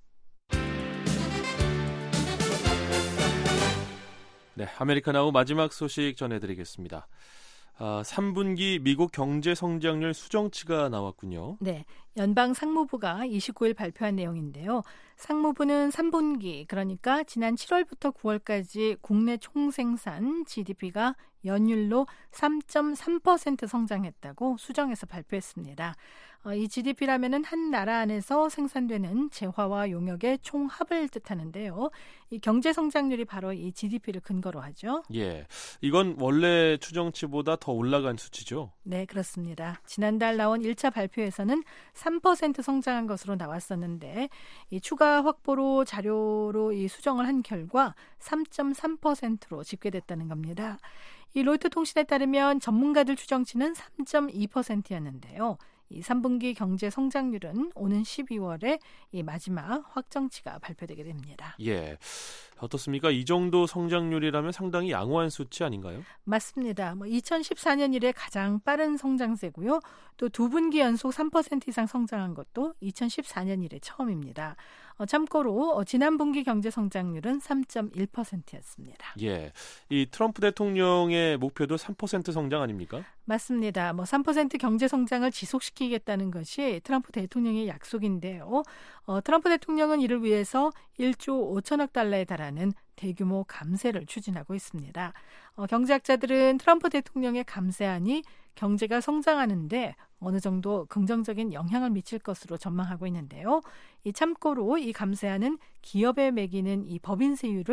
네, 아메리카나우 마지막 소식 전해드리겠습니다. 아, 삼 분기 미국 경제 성장률 수정치가 나왔군요. 네, 연방 상무부가 이십구 일 발표한 내용인데요. 상무부는 삼 분기, 그러니까 지난 칠월부터 구월까지 국내 총생산 지디피가 연율로 삼 점 삼 퍼센트 성장했다고 수정해서 발표했습니다. 어, 이 지디피라면은 한 나라 안에서 생산되는 재화와 용역의 총합을 뜻하는데요. 이 경제 성장률이 바로 이 지디피를 근거로 하죠. 예, 이건 원래 추정치보다 더 올라간 수치죠? 네, 그렇습니다. 지난달 나온 일 차 발표에서는 삼 퍼센트 성장한 것으로 나왔었는데 이 추가 확보로 자료로 이 수정을 한 결과 삼 점 삼 퍼센트로 집계됐다는 겁니다. 이 로이터 통신에 따르면 전문가들 추정치는 삼 점 이 퍼센트였는데요. 이 삼 분기 경제 성장률은 오는 십이월에 이 마지막 확정치가 발표되게 됩니다. 예, 어떻습니까? 이 정도 성장률이라면 상당히 양호한 수치 아닌가요? 맞습니다. 뭐 이천십사 년 이래 가장 빠른 성장세고요. 또 두 분기 연속 삼 퍼센트 이상 성장한 것도 이천십사 년 이래 처음입니다. 어, 참고로 어, 지난 분기 경제 성장률은 삼 점 일 퍼센트였습니다. 예, 이 트럼프 대통령의 목표도 삼 퍼센트 성장 아닙니까? 맞습니다. 뭐 삼 퍼센트 경제 성장을 지속시키겠다는 것이 트럼프 대통령의 약속인데요. 어, 트럼프 대통령은 이를 위해서 일조 오천억 달러에 달하는 대규모 감세를 추진하고 있습니다. 어, 경제학자들은 트럼프 대통령의 감세안이 경제가 성장하는데 어느 정도 긍정적인 영향을 미칠 것으로 전망하고 있는데요. 이 참고로 이 감세안은 기업에 매기는 이 법인세율을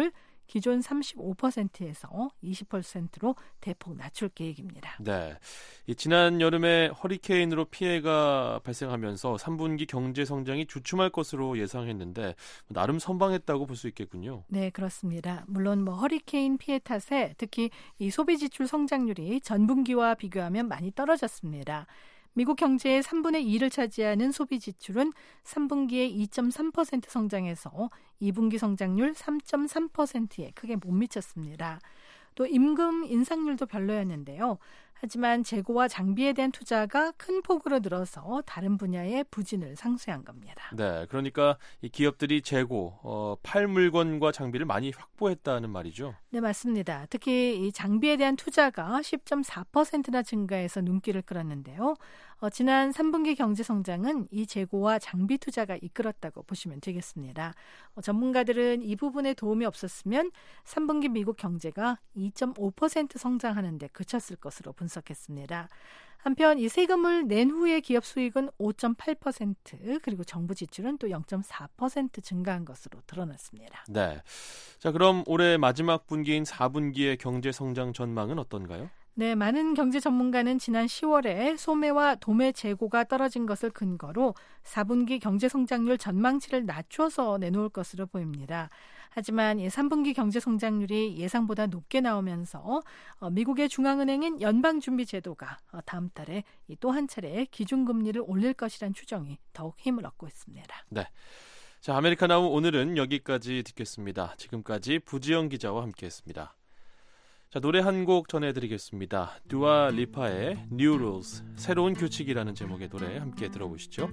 기존 삼십오 퍼센트에서 이십 퍼센트로 대폭 낮출 계획입니다. 네, 이 지난 여름에 허리케인으로 피해가 발생하면서 삼 분기 경제 성장이 주춤할 것으로 예상했는데 나름 선방했다고 볼 수 있겠군요. 네, 그렇습니다. 물론 뭐 허리케인 피해 탓에 특히 이 소비 지출 성장률이 전분기와 비교하면 많이 떨어졌습니다. 미국 경제의 삼분의 이를 차지하는 소비 지출은 삼 분기에 이 점 삼 퍼센트 성장해서 이 분기 성장률 삼 점 삼 퍼센트에 크게 못 미쳤습니다. 또 임금 인상률도 별로였는데요. 하지만 재고와 장비에 대한 투자가 큰 폭으로 늘어서 다른 분야의 부진을 상쇄한 겁니다. 네, 그러니까 이 기업들이 재고, 어, 팔 물건과 장비를 많이 확보했다는 말이죠. 네, 맞습니다. 특히 이 장비에 대한 투자가 십 점 사 퍼센트나 증가해서 눈길을 끌었는데요. 어, 지난 삼 분기 경제 성장은 이 재고와 장비 투자가 이끌었다고 보시면 되겠습니다. 어, 전문가들은 이 부분에 도움이 없었으면 삼 분기 미국 경제가 이 점 오 퍼센트 성장하는 데 그쳤을 것으로 분석했습니다. 한편 이 세금을 낸 후의 기업 수익은 오 점 팔 퍼센트 그리고 정부 지출은 또 영 점 사 퍼센트 증가한 것으로 드러났습니다. 네, 자 그럼 올해 마지막 분기인 사 분기의 경제 성장 전망은 어떤가요? 네, 많은 경제 전문가는 지난 시월에 소매와 도매 재고가 떨어진 것을 근거로 사 분기 경제 성장률 전망치를 낮춰서 내놓을 것으로 보입니다. 하지만 이 삼 분기 경제 성장률이 예상보다 높게 나오면서 미국의 중앙은행인 연방준비제도가 다음 달에 또 한 차례 기준금리를 올릴 것이란 추정이 더욱 힘을 얻고 있습니다. 네, 자 아메리카나우 오늘은 여기까지 듣겠습니다. 지금까지 부지영 기자와 함께했습니다. 자, 노래 한 곡 전해드리겠습니다. 두아 리파의 New Rules, 새로운 규칙이라는 제목의 노래 함께 들어보시죠.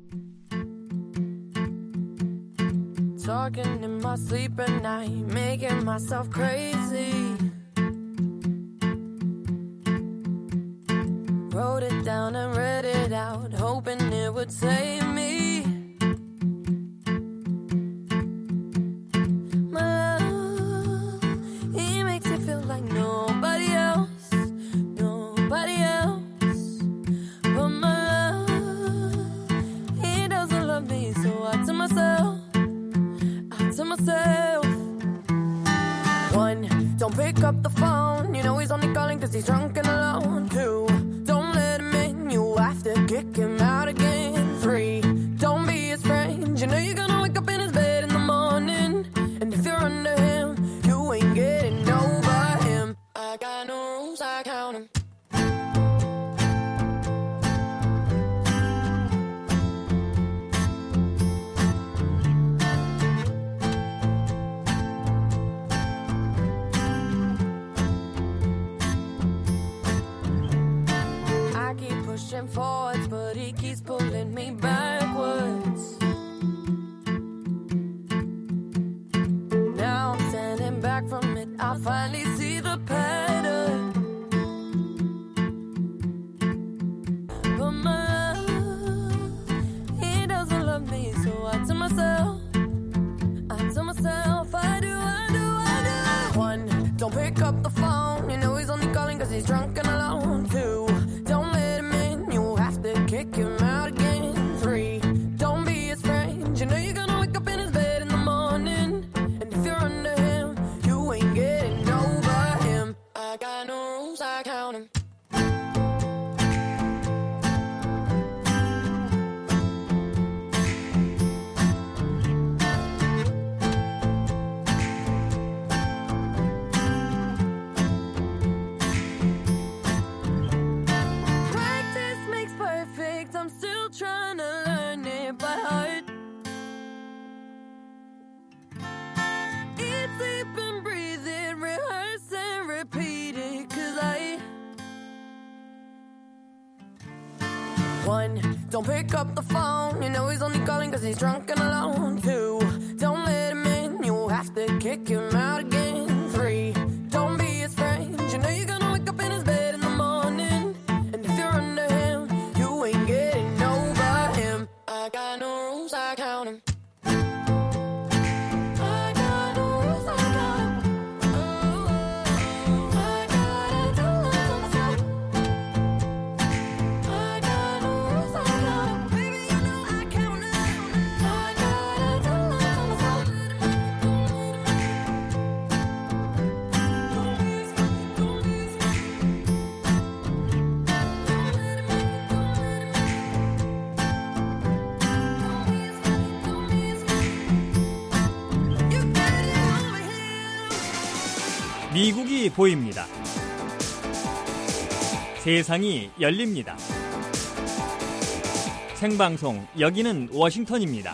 Talking in my sleep at night, making myself crazy. Wrote it down and read it out, hoping it would save me. My love, he makes it feel like nobody else, nobody else. But my love, he doesn't love me, so I tell myself, to myself. One, don't pick up the phone. You know he's only calling cause he's drunk and alone. Two, don't let him in. You have to kick him out again. Three, don't be his friend. You know you're gonna wake up in his bed in the morning. And if you're under him, you ain't getting over him. I got no rules, I count him. Pushing forwards, but he keeps pulling me backwards. Now I'm standing back from it, I finally see the pattern. But my love, he doesn't love me, so I tell myself, I tell myself, I do, I do, I do. One, don't pick up the phone, you know he's only calling cause he's drunk and alone. Two, don't let him in, you have to kick him out again. Three, don't be his friend, you know you're gonna wake up in his bed in the morning. And if you're under him, you ain't getting over him. I got no rules, I count him. I'm still trying to learn it by heart. Eat, sleep and breathe it, rehearse and repeat it. Cause I One, don't pick up the phone. You know he's only calling cause he's drunk and alone. Two, don't let him in, you have to kick him out again. Three, don't be his friend. You know you're gonna wake up in his bed in the morning. And if you're under him, you ain't getting over him. I got no rules, I count him. I got no rules, I count him. Oh, oh, I gotta do it to myself. I got no rules, I count him. Baby, you know I count him. I gotta do it to myself. 미국이 보입니다. 세상이 열립니다. 생방송 여기는 워싱턴입니다.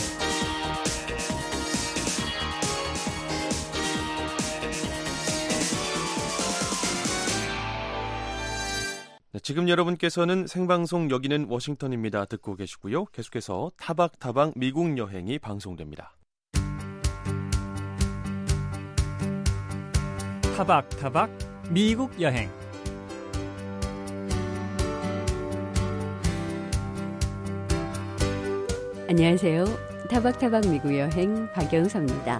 네, 지금 여러분께서는 생방송 여기는 워싱턴입니다 듣고 계시고요. 계속해서 타박타박 미국 여행이 방송됩니다. 타박타박 미국 여행. 안녕하세요. 타박타박 미국 여행 박영서입니다.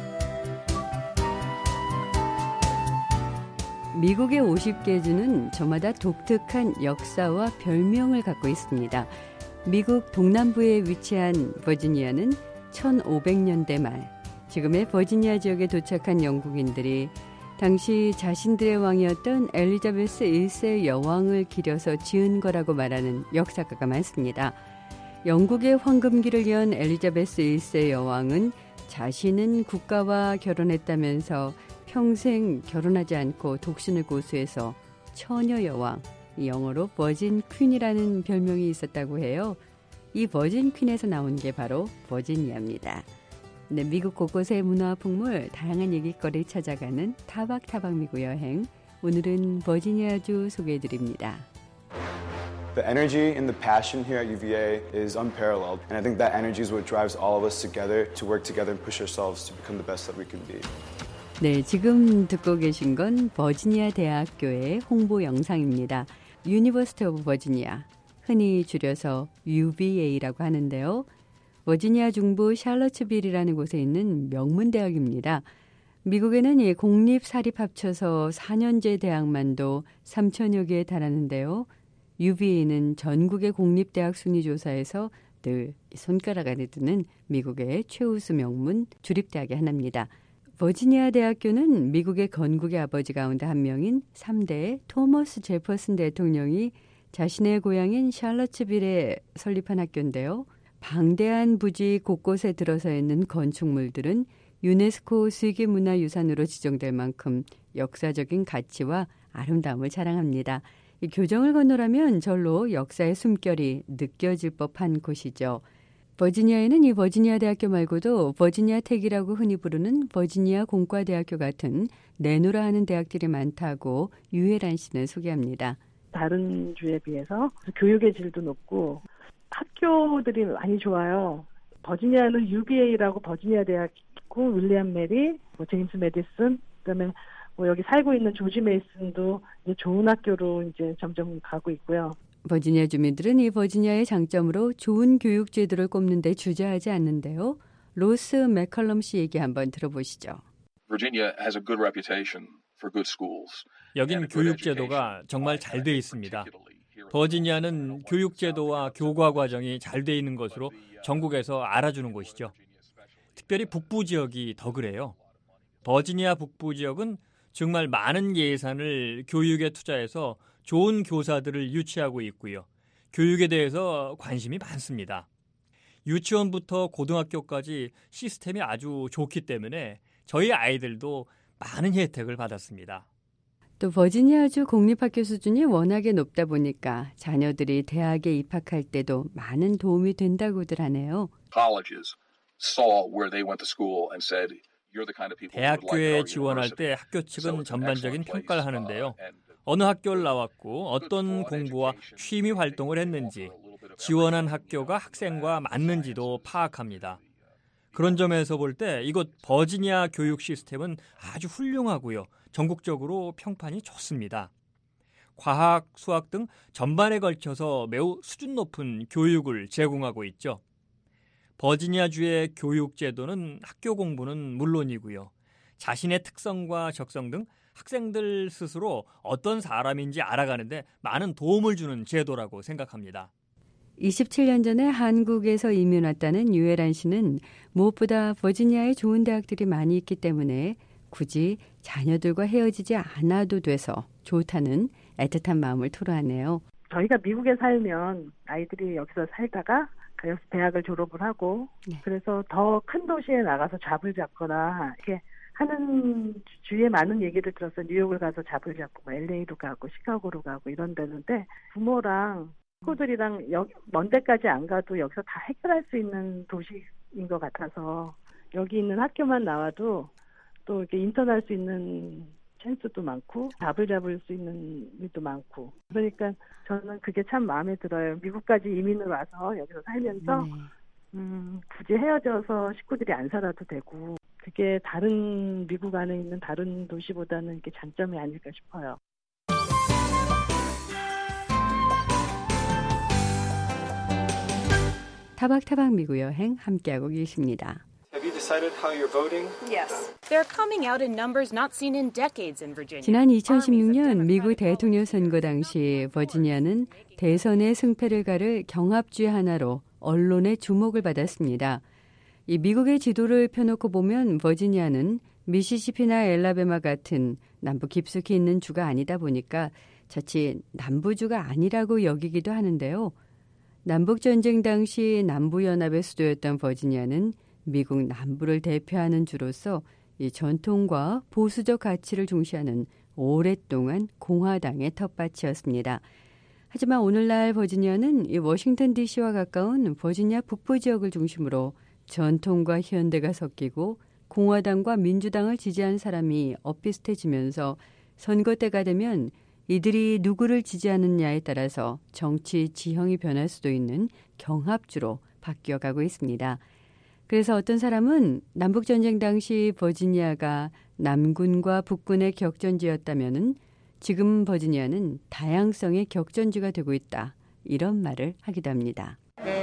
미국의 오십 개 주는 저마다 독특한 역사와 별명을 갖고 있습니다. 미국 동남부에 위치한 버지니아는 천오백 년대 말 지금의 버지니아 지역에 도착한 영국인들이 당시 자신들의 왕이었던 엘리자베스 일 세 여왕을 기려서 지은 거라고 말하는 역사가가 많습니다. 영국의 황금기를 연 엘리자베스 일 세 여왕은 자신은 국가와 결혼했다면서 평생 결혼하지 않고 독신을 고수해서 처녀 여왕, 영어로 버진 퀸이라는 별명이 있었다고 해요. 이 버진 퀸에서 나온 게 바로 버지니아입니다. 네, 미국 곳곳의 문화 풍물, 다양한 얘기거리를 찾아가는 타박타박 미국 여행. 오늘은 버지니아주 소개해드립니다. The energy and the passion here at U V A is unparalleled, and I think that energy is what drives all of us together to work together and push ourselves to become the best that we can be. 네, 지금 듣고 계신 건 버지니아 대학교의 홍보 영상입니다. 유니버시티 오브 버지니아, 흔히 줄여서 유 비 에이라고 하는데요. 버지니아 중부 샬럿츠빌이라는 곳에 있는 명문대학입니다. 미국에는 이 공립 사립 합쳐서 사 년제 대학만도 삼천여 개에 달하는데요. 유 비 에이는 전국의 공립대학 순위조사에서 늘 손가락 안에 드는 미국의 최우수 명문 주립대학의 하나입니다. 버지니아 대학교는 미국의 건국의 아버지 가운데 한 명인 삼 대 토머스 제퍼슨 대통령이 자신의 고향인 샬럿츠빌에 설립한 학교인데요. 방대한 부지 곳곳에 들어서 있는 건축물들은 유네스코 세계문화유산으로 지정될 만큼 역사적인 가치와 아름다움을 자랑합니다. 이 교정을 건너라면 절로 역사의 숨결이 느껴질 법한 곳이죠. 버지니아에는 이 버지니아 대학교 말고도 버지니아 텍이라고 흔히 부르는 버지니아 공과대학교 같은 내노라 하는 대학들이 많다고 유혜란 씨는 소개합니다. 다른 주에 비해서 교육의 질도 높고 학교들이 많이 좋아요. 버지니아는 유 비 에이라고 버지니아 대학 있고 윌리엄 메리, 뭐 제임스 메디슨, 그다음에 뭐 여기 살고 있는 조지 메이슨도 이제 좋은 학교로 이제 점점 가고 있고요. 버지니아 주민들은 이 버지니아의 장점으로 좋은 교육 제도를 꼽는 데 주저하지 않는데요. 로스 맥컬럼 씨 얘기 한번 들어보시죠. Virginia has a good reputation for good schools. 여긴 교육 제도가 정말 잘 돼 있습니다. 버지니아는 교육 제도와 교과 과정이 잘 돼 있는 것으로 전국에서 알아주는 곳이죠. 특별히 북부 지역이 더 그래요. 버지니아 북부 지역은 정말 많은 예산을 교육에 투자해서 좋은 교사들을 유치하고 있고요. 교육에 대해서 관심이 많습니다. 유치원부터 고등학교까지 시스템이 아주 좋기 때문에 저희 아이들도 많은 혜택을 받았습니다. 또 버지니아주 공립학교 수준이 워낙에 높다 보니까 자녀들이 대학에 입학할 때도 많은 도움이 된다고들 하네요. Colleges saw where they went to school and said, "You're the kind of people who would like 대학교에 our 지원할 university." 때 학교 측은 전반적인 평가를 하는데요. And 어느 학교를 나왔고 어떤 공부와 취미 활동을 했는지, 지원한 학교가 학생과 맞는지도 파악합니다. 그런 점에서 볼 때 이곳 버지니아 교육 시스템은 아주 훌륭하고요. 전국적으로 평판이 좋습니다. 과학, 수학 등 전반에 걸쳐서 매우 수준 높은 교육을 제공하고 있죠. 버지니아주의 교육 제도는 학교 공부는 물론이고요. 자신의 특성과 적성 등 학생들 스스로 어떤 사람인지 알아가는데 많은 도움을 주는 제도라고 생각합니다. 이십칠 년 전에 한국에서 이민 왔다는 유혜란 씨는 무엇보다 버지니아에 좋은 대학들이 많이 있기 때문에 굳이 자녀들과 헤어지지 않아도 돼서 좋다는 애틋한 마음을 토로하네요. 저희가 미국에 살면 아이들이 여기서 살다가 여기서 대학을 졸업을 하고 네. 그래서 더 큰 도시에 나가서 잡을 잡거나 이렇게 하는 주위에 많은 얘기를 들어서 뉴욕을 가서 잡을 잡고 뭐 엘에이로 가고 시카고로 가고 이런 데는데 부모랑 친구들이랑 여기 먼 데까지 안 가도 여기서 다 해결할 수 있는 도시인 것 같아서 여기 있는 학교만 나와도 또 이렇게 인턴할 수 있는 찬스도 많고 답을 잡을 수 있는 일도 많고 그러니까 저는 그게 참 마음에 들어요. 미국까지 이민을 와서 여기서 살면서 네. 음, 굳이 헤어져서 식구들이 안 살아도 되고 그게 다른 미국 안에 있는 다른 도시보다는 이게 장점이 아닐까 싶어요. 타박타박 미국 여행 함께하고 계십니다. Have you decided how you're voting? Yes. They're coming out in numbers not seen in decades in Virginia. 지난 이천십육 년 미국 대통령 선거 당시 버지니아는 대선의 승패를 가를 경합주의 하나로 언론의 주목을 받았습니다. 이 미국의 지도를 펴놓고 보면 버지니아는 미시시피나 엘라베마 같은 남부 깊숙이 있는 주가 아니다 보니까 자칫 남부주가 아니라고 여기기도 하는데요. 남북전쟁 당시 남부연합의 수도였던 버지니아는 미국 남부를 대표하는 주로서 이 전통과 보수적 가치를 중시하는 오랫동안 공화당의 텃밭이었습니다. 하지만 오늘날 버지니아는 이 워싱턴 디씨와 가까운 버지니아 북부 지역을 중심으로 전통과 현대가 섞이고 공화당과 민주당을 지지하는 사람이 엇비슷해지면서 선거 때가 되면 이들이 누구를 지지하느냐에 따라서 정치 지형이 변할 수도 있는 경합주로 바뀌어가고 있습니다. 그래서 어떤 사람은 남북전쟁 당시 버지니아가 남군과 북군의 격전지였다면은 지금 버지니아는 다양성의 격전지가 되고 있다. 이런 말을 하기도 합니다.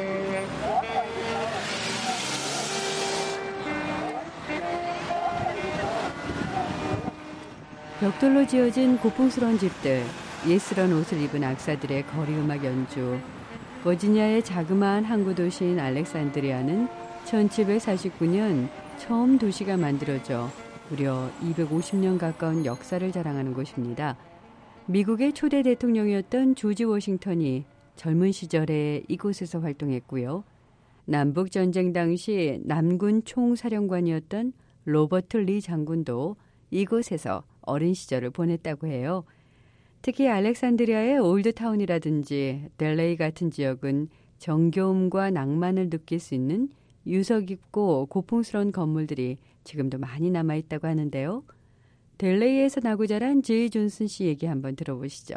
벽돌로 지어진 고풍스러운 집들, 예스런 옷을 입은 악사들의 거리음악 연주, 버지니아의 자그마한 항구 도시인 알렉산드리아는 천칠백사십구 년 처음 도시가 만들어져 무려 이백오십 년 가까운 역사를 자랑하는 곳입니다. 미국의 초대 대통령이었던 조지 워싱턴이 젊은 시절에 이곳에서 활동했고요. 남북전쟁 당시 남군 총사령관이었던 로버트 리 장군도 이곳에서 어린 시절을 보냈다고 해요. 특히 알렉산드리아의 올드타운이라든지 델레이 같은 지역은 정겨움과 낭만을 느낄 수 있는 유서 깊고 고풍스러운 건물들이 지금도 많이 남아있다고 하는데요. 델레이에서 나고 자란 제이 존슨 씨 얘기 한번 들어보시죠.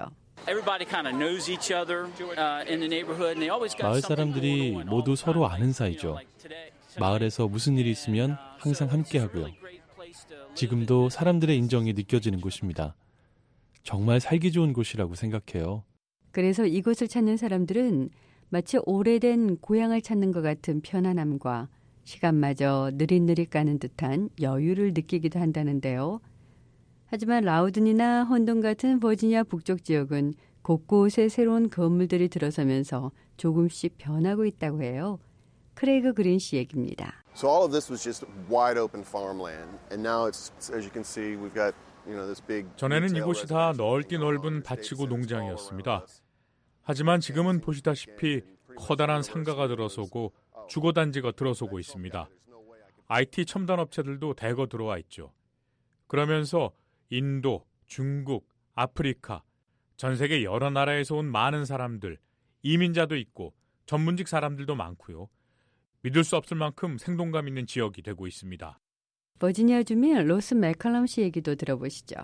마을 사람들이 모두 서로 아는 사이죠. 마을에서 무슨 일이 있으면 항상 함께하고요. 지금도 사람들의 인정이 느껴지는 곳입니다. 정말 살기 좋은 곳이라고 생각해요. 그래서 이곳을 찾는 사람들은 마치 오래된 고향을 찾는 것 같은 편안함과 시간마저 느릿느릿 가는 듯한 여유를 느끼기도 한다는데요. 하지만 라우든이나 헌동 같은 버지니아 북쪽 지역은 곳곳에 새로운 건물들이 들어서면서 조금씩 변하고 있다고 해요. 크레이그 그린 씨 얘기입니다. So all of this was just wide open farmland, and now it's, as you can see, we've got, you know, this big. 전에는 이곳이 다 넓디 넓은 밭이고 농장이었습니다. 하지만 지금은 보시다시피 커다란 상가가 들어서고 주거단지가 들어서고 있습니다. 아이티 첨단 업체들도 대거 들어와 있죠. 그러면서 인도, 중국, 아프리카, 전 세계 여러 나라에서 온 많은 사람들, 이민자도 있고 전문직 사람들도 많고요. 믿을 수 없을 만큼 생동감 있는 지역이 되고 있습니다. 버지니아 주민 로스 맥컬럼 씨 얘기도 들어보시죠.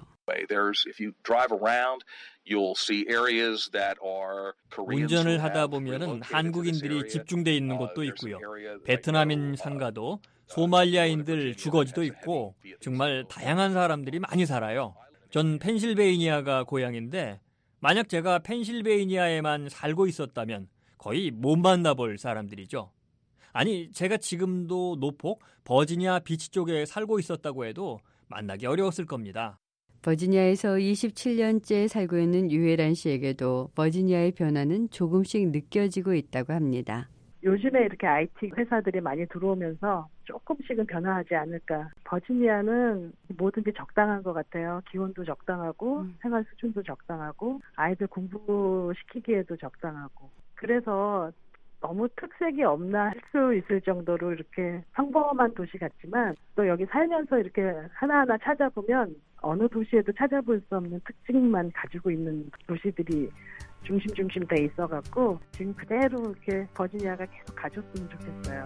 운전을 하다 보면은 한국인들이 집중돼 있는 곳도 있고요. 베트남인 상가도 소말리아인들 주거지도 있고 정말 다양한 사람들이 많이 살아요. 전 펜실베이니아가 고향인데 만약 제가 펜실베이니아에만 살고 있었다면 거의 못 만나볼 사람들이죠. 아니 제가 지금도 노폭 버지니아 비치 쪽에 살고 있었다고 해도 만나기 어려웠을 겁니다. 버지니아에서 이십칠 년째 살고 있는 유혜란 씨에게도 버지니아의 변화는 조금씩 느껴지고 있다고 합니다. 요즘에 이렇게 아이티 회사들이 많이 들어오면서 조금씩은 변화하지 않을까. 버지니아는 모든 게 적당한 것 같아요. 기온도 적당하고 음. 생활 수준도 적당하고 아이들 공부시키기에도 적당하고. 그래서 너무 특색이 없나 할 수 있을 정도로 이렇게 평범한 도시 같지만 또 여기 살면서 이렇게 하나하나 찾아보면 어느 도시에도 찾아볼 수 없는 특징만 가지고 있는 도시들이 중심중심 돼 있어갖고 지금 그대로 이렇게 버지니아가 계속 가졌으면 좋겠어요.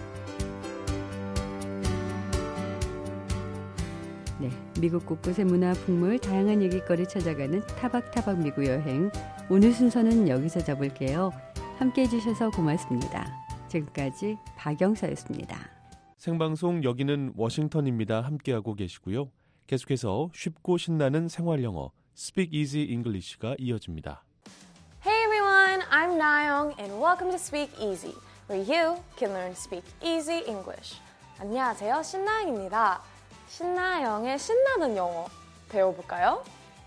네, 미국 곳곳의 문화, 풍물, 다양한 얘기거리 찾아가는 타박타박 미국 여행. 오늘 순서는 여기서 잡을게요. 함께해 주셔서 고맙습니다. 지금까지 박영서였습니다. 생방송 여기는 워싱턴입니다. 함께하고 계시고요. 계속해서 쉽고 신나는 생활영어 Speak Easy English가 이어집니다. Hey everyone, I'm Nayoung and welcome to Speak Easy, where you can learn to speak easy English. 안녕하세요, 신나영입니다. 신나영의 신나는 영어 배워볼까요?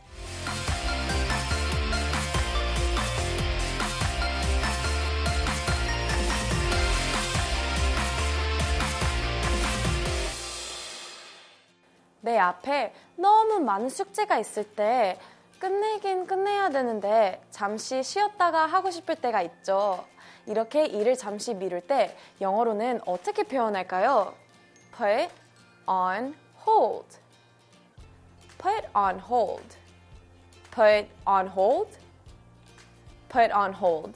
내 앞에 너무 많은 숙제가 있을 때 끝내긴 끝내야 되는데 잠시 쉬었다가 하고 싶을 때가 있죠. 이렇게 일을 잠시 미룰 때 영어로는 어떻게 표현할까요? Put on hold. Put on hold. Put on hold. Put on hold.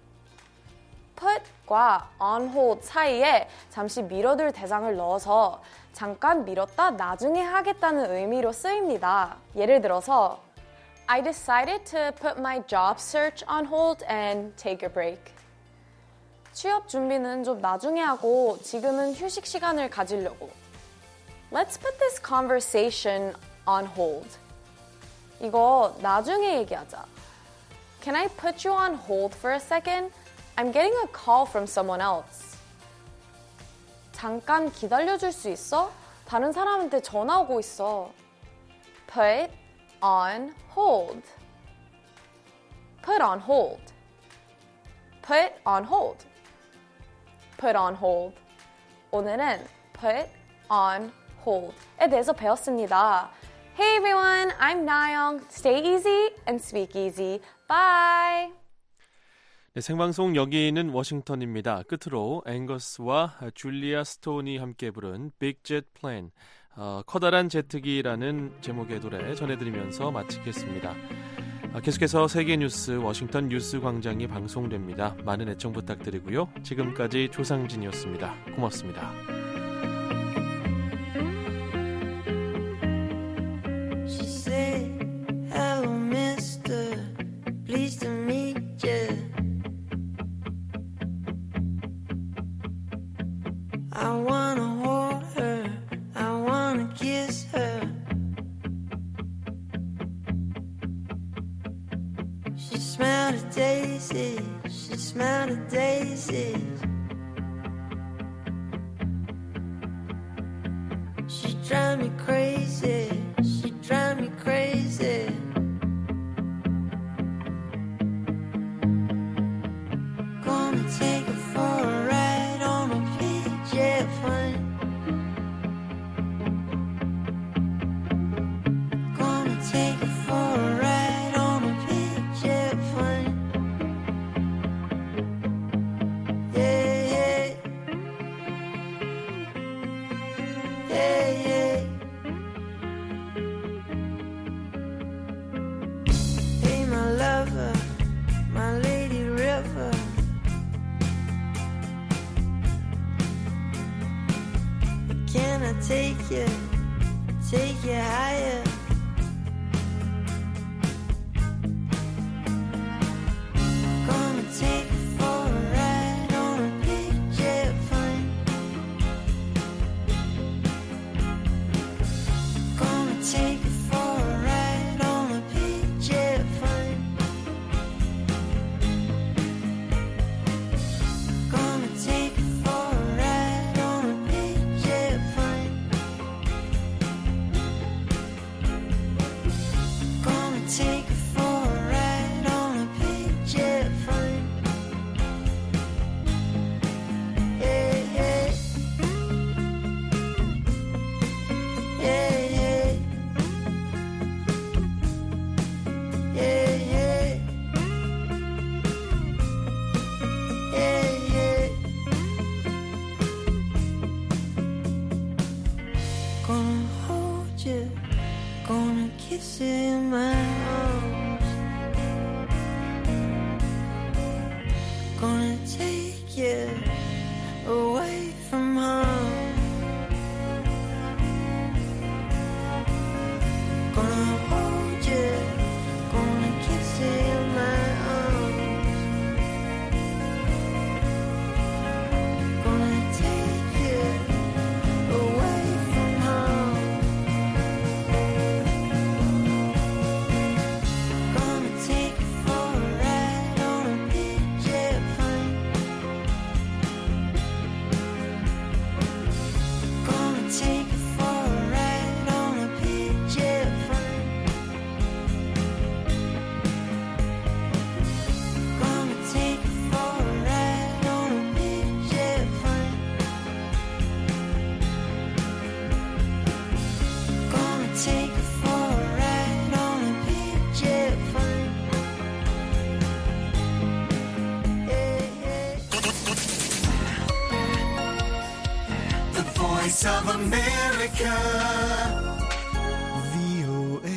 put과 on hold 사이에 잠시 미뤄둘 대상을 넣어서 잠깐 미뤘다 나중에 하겠다는 의미로 쓰입니다. 예를 들어서 I decided to put my job search on hold and take a break. 취업 준비는 좀 나중에 하고 지금은 휴식 시간을 가지려고. Let's put this conversation on hold. 이거 나중에 얘기하자. Can I put you on hold for a second? I'm getting a call from someone else. 잠깐 기다려줄 수 있어? 다른 사람한테 전화 오고 있어. Put on hold. Put on hold. Put on hold. Put on hold. 오늘은 put on hold에 대해서 배웠습니다. Hey everyone, I'm Nayoung. Stay easy and speak easy. Bye. 네, 생방송 여기는 워싱턴입니다. 끝으로 앵거스와 줄리아 스톤이 함께 부른 Big Jet Plane, 어, 커다란 제트기라는 제목의 노래 전해드리면서 마치겠습니다. 어, 계속해서 세계 뉴스 워싱턴 뉴스 광장이 방송됩니다. 많은 애청 부탁드리고요. 지금까지 조상진이었습니다. 고맙습니다. She said, hello mister, pleased to meet you. I wanna hold her, I wanna kiss her. She smelled a daisy, she smelled a daisy. She drive me crazy, she drive me crazy. Gonna take her for a ride on a jet plane. Gonna take her for a ride on a big jet plane. Yeah, yeah. Yeah, yeah. Hey, my lover, my lady river. Can I take you, take you higher? Gonna take you for a ride on a big jet plane. Gonna take you for a ride on a big jet plane. Gonna take you for a ride on a big jet plane. Gonna kiss you in my arms. Gonna take you away from home. Gonna hold you. Gonna kiss you in my arms. Gonna take you away from home. Gonna take you for a ride on a big jet plane. Gonna take you for a ride on a big jet plane. Gonna take you for a ride on a big jet plane. Gonna take you for a ride on a big jet plane. The Voice of America. 브이오에이.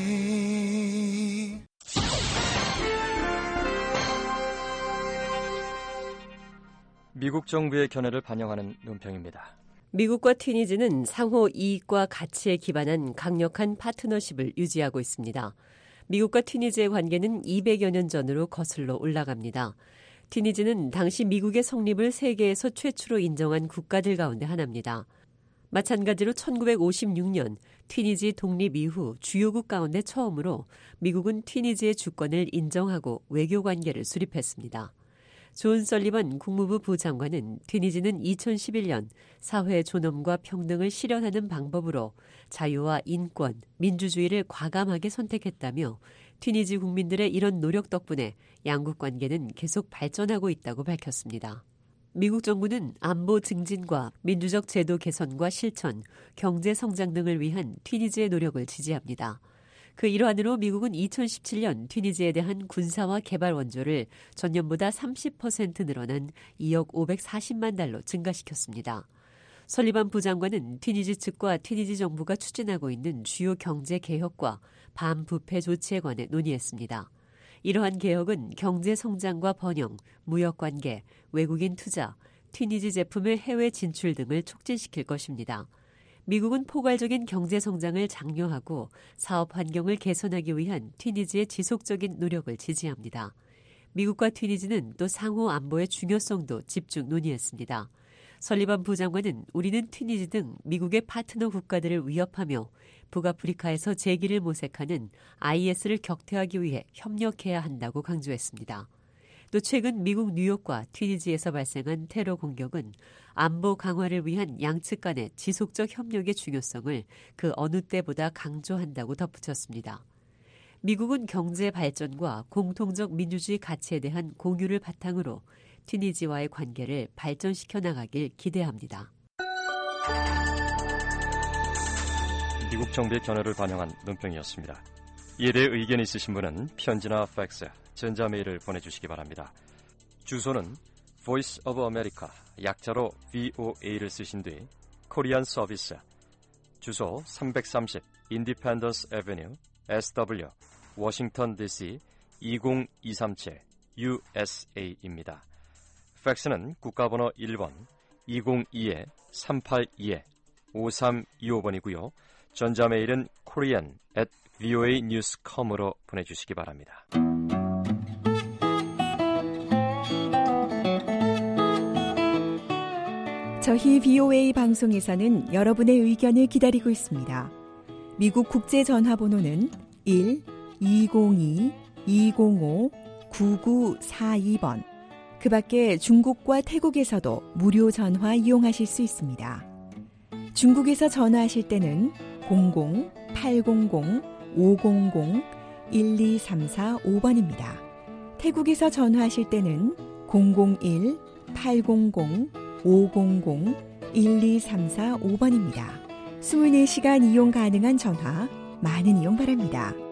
미국 정부의 견해를 반영하는 논평입니다. 미국과 튀니지는 상호 이익과 가치에 기반한 강력한 파트너십을 유지하고 있습니다. 미국과 튀니지의 관계는 이백여 년 전으로 거슬러 올라갑니다. 튀니지는 당시 미국의 성립을 세계에서 최초로 인정한 국가들 가운데 하나입니다. 마찬가지로 천구백오십육 년 튀니지 독립 이후 주요국 가운데 처음으로 미국은 튀니지의 주권을 인정하고 외교관계를 수립했습니다. 존 설리번 국무부 부장관은 튀니지는 이천십일 년 사회 존엄과 평등을 실현하는 방법으로 자유와 인권, 민주주의를 과감하게 선택했다며 튀니지 국민들의 이런 노력 덕분에 양국 관계는 계속 발전하고 있다고 밝혔습니다. 미국 정부는 안보 증진과 민주적 제도 개선과 실천, 경제 성장 등을 위한 튀니지의 노력을 지지합니다. 그 일환으로 미국은 이천십칠 년 튀니지에 대한 군사와 개발 원조를 전년보다 삼십 퍼센트 늘어난 이억 오백사십만 달러 증가시켰습니다. 설리반 부장관은 튀니지 측과 튀니지 정부가 추진하고 있는 주요 경제 개혁과 반부패 조치에 관해 논의했습니다. 이러한 개혁은 경제 성장과 번영, 무역 관계, 외국인 투자, 튀니지 제품의 해외 진출 등을 촉진시킬 것입니다. 미국은 포괄적인 경제 성장을 장려하고 사업 환경을 개선하기 위한 튀니지의 지속적인 노력을 지지합니다. 미국과 튀니지는 또 상호 안보의 중요성도 집중 논의했습니다. 설리반 부장관은 우리는 튀니지 등 미국의 파트너 국가들을 위협하며 북아프리카에서 재기를 모색하는 아이에스를 격퇴하기 위해 협력해야 한다고 강조했습니다. 또 최근 미국 뉴욕과 튀니지에서 발생한 테러 공격은 안보 강화를 위한 양측 간의 지속적 협력의 중요성을 그 어느 때보다 강조한다고 덧붙였습니다. 미국은 경제 발전과 공통적 민주주의 가치에 대한 공유를 바탕으로 튀니지와의 관계를 발전시켜 나가길 기대합니다. 미국 정부의 견해를 반영한 논평이었습니다. 이에 대해 의견이 있으신 분은 편지나 팩스, 전자메일을 보내주시기 바랍니다. 주소는 Voice of America, 약자로 브이오에이를 쓰신 뒤 코리안 서비스, 주소 삼백삼십 Independence Avenue, 에스더블유, 워싱턴 디씨 이공이삼칠 유에스에이입니다. 팩스는 국가번호 일 번 이공이 삼팔이 오삼이오 번이고요. 전자메일은 korean at 브이오에이 뉴스 닷 컴으로 보내주시기 바랍니다. 저희 브이오에이 방송에서는 여러분의 의견을 기다리고 있습니다. 미국 국제전화번호는 일 이공이 이공오 구구사이 번. 그 밖에 중국과 태국에서도 무료 전화 이용하실 수 있습니다. 중국에서 전화하실 때는 공공 팔공공 오공공 일이삼사오 번입니다. 태국에서 전화하실 때는 공공일 팔공공 오공공 일이삼사오 번입니다. 이십사 시간 이용 가능한 전화 많은 이용 바랍니다.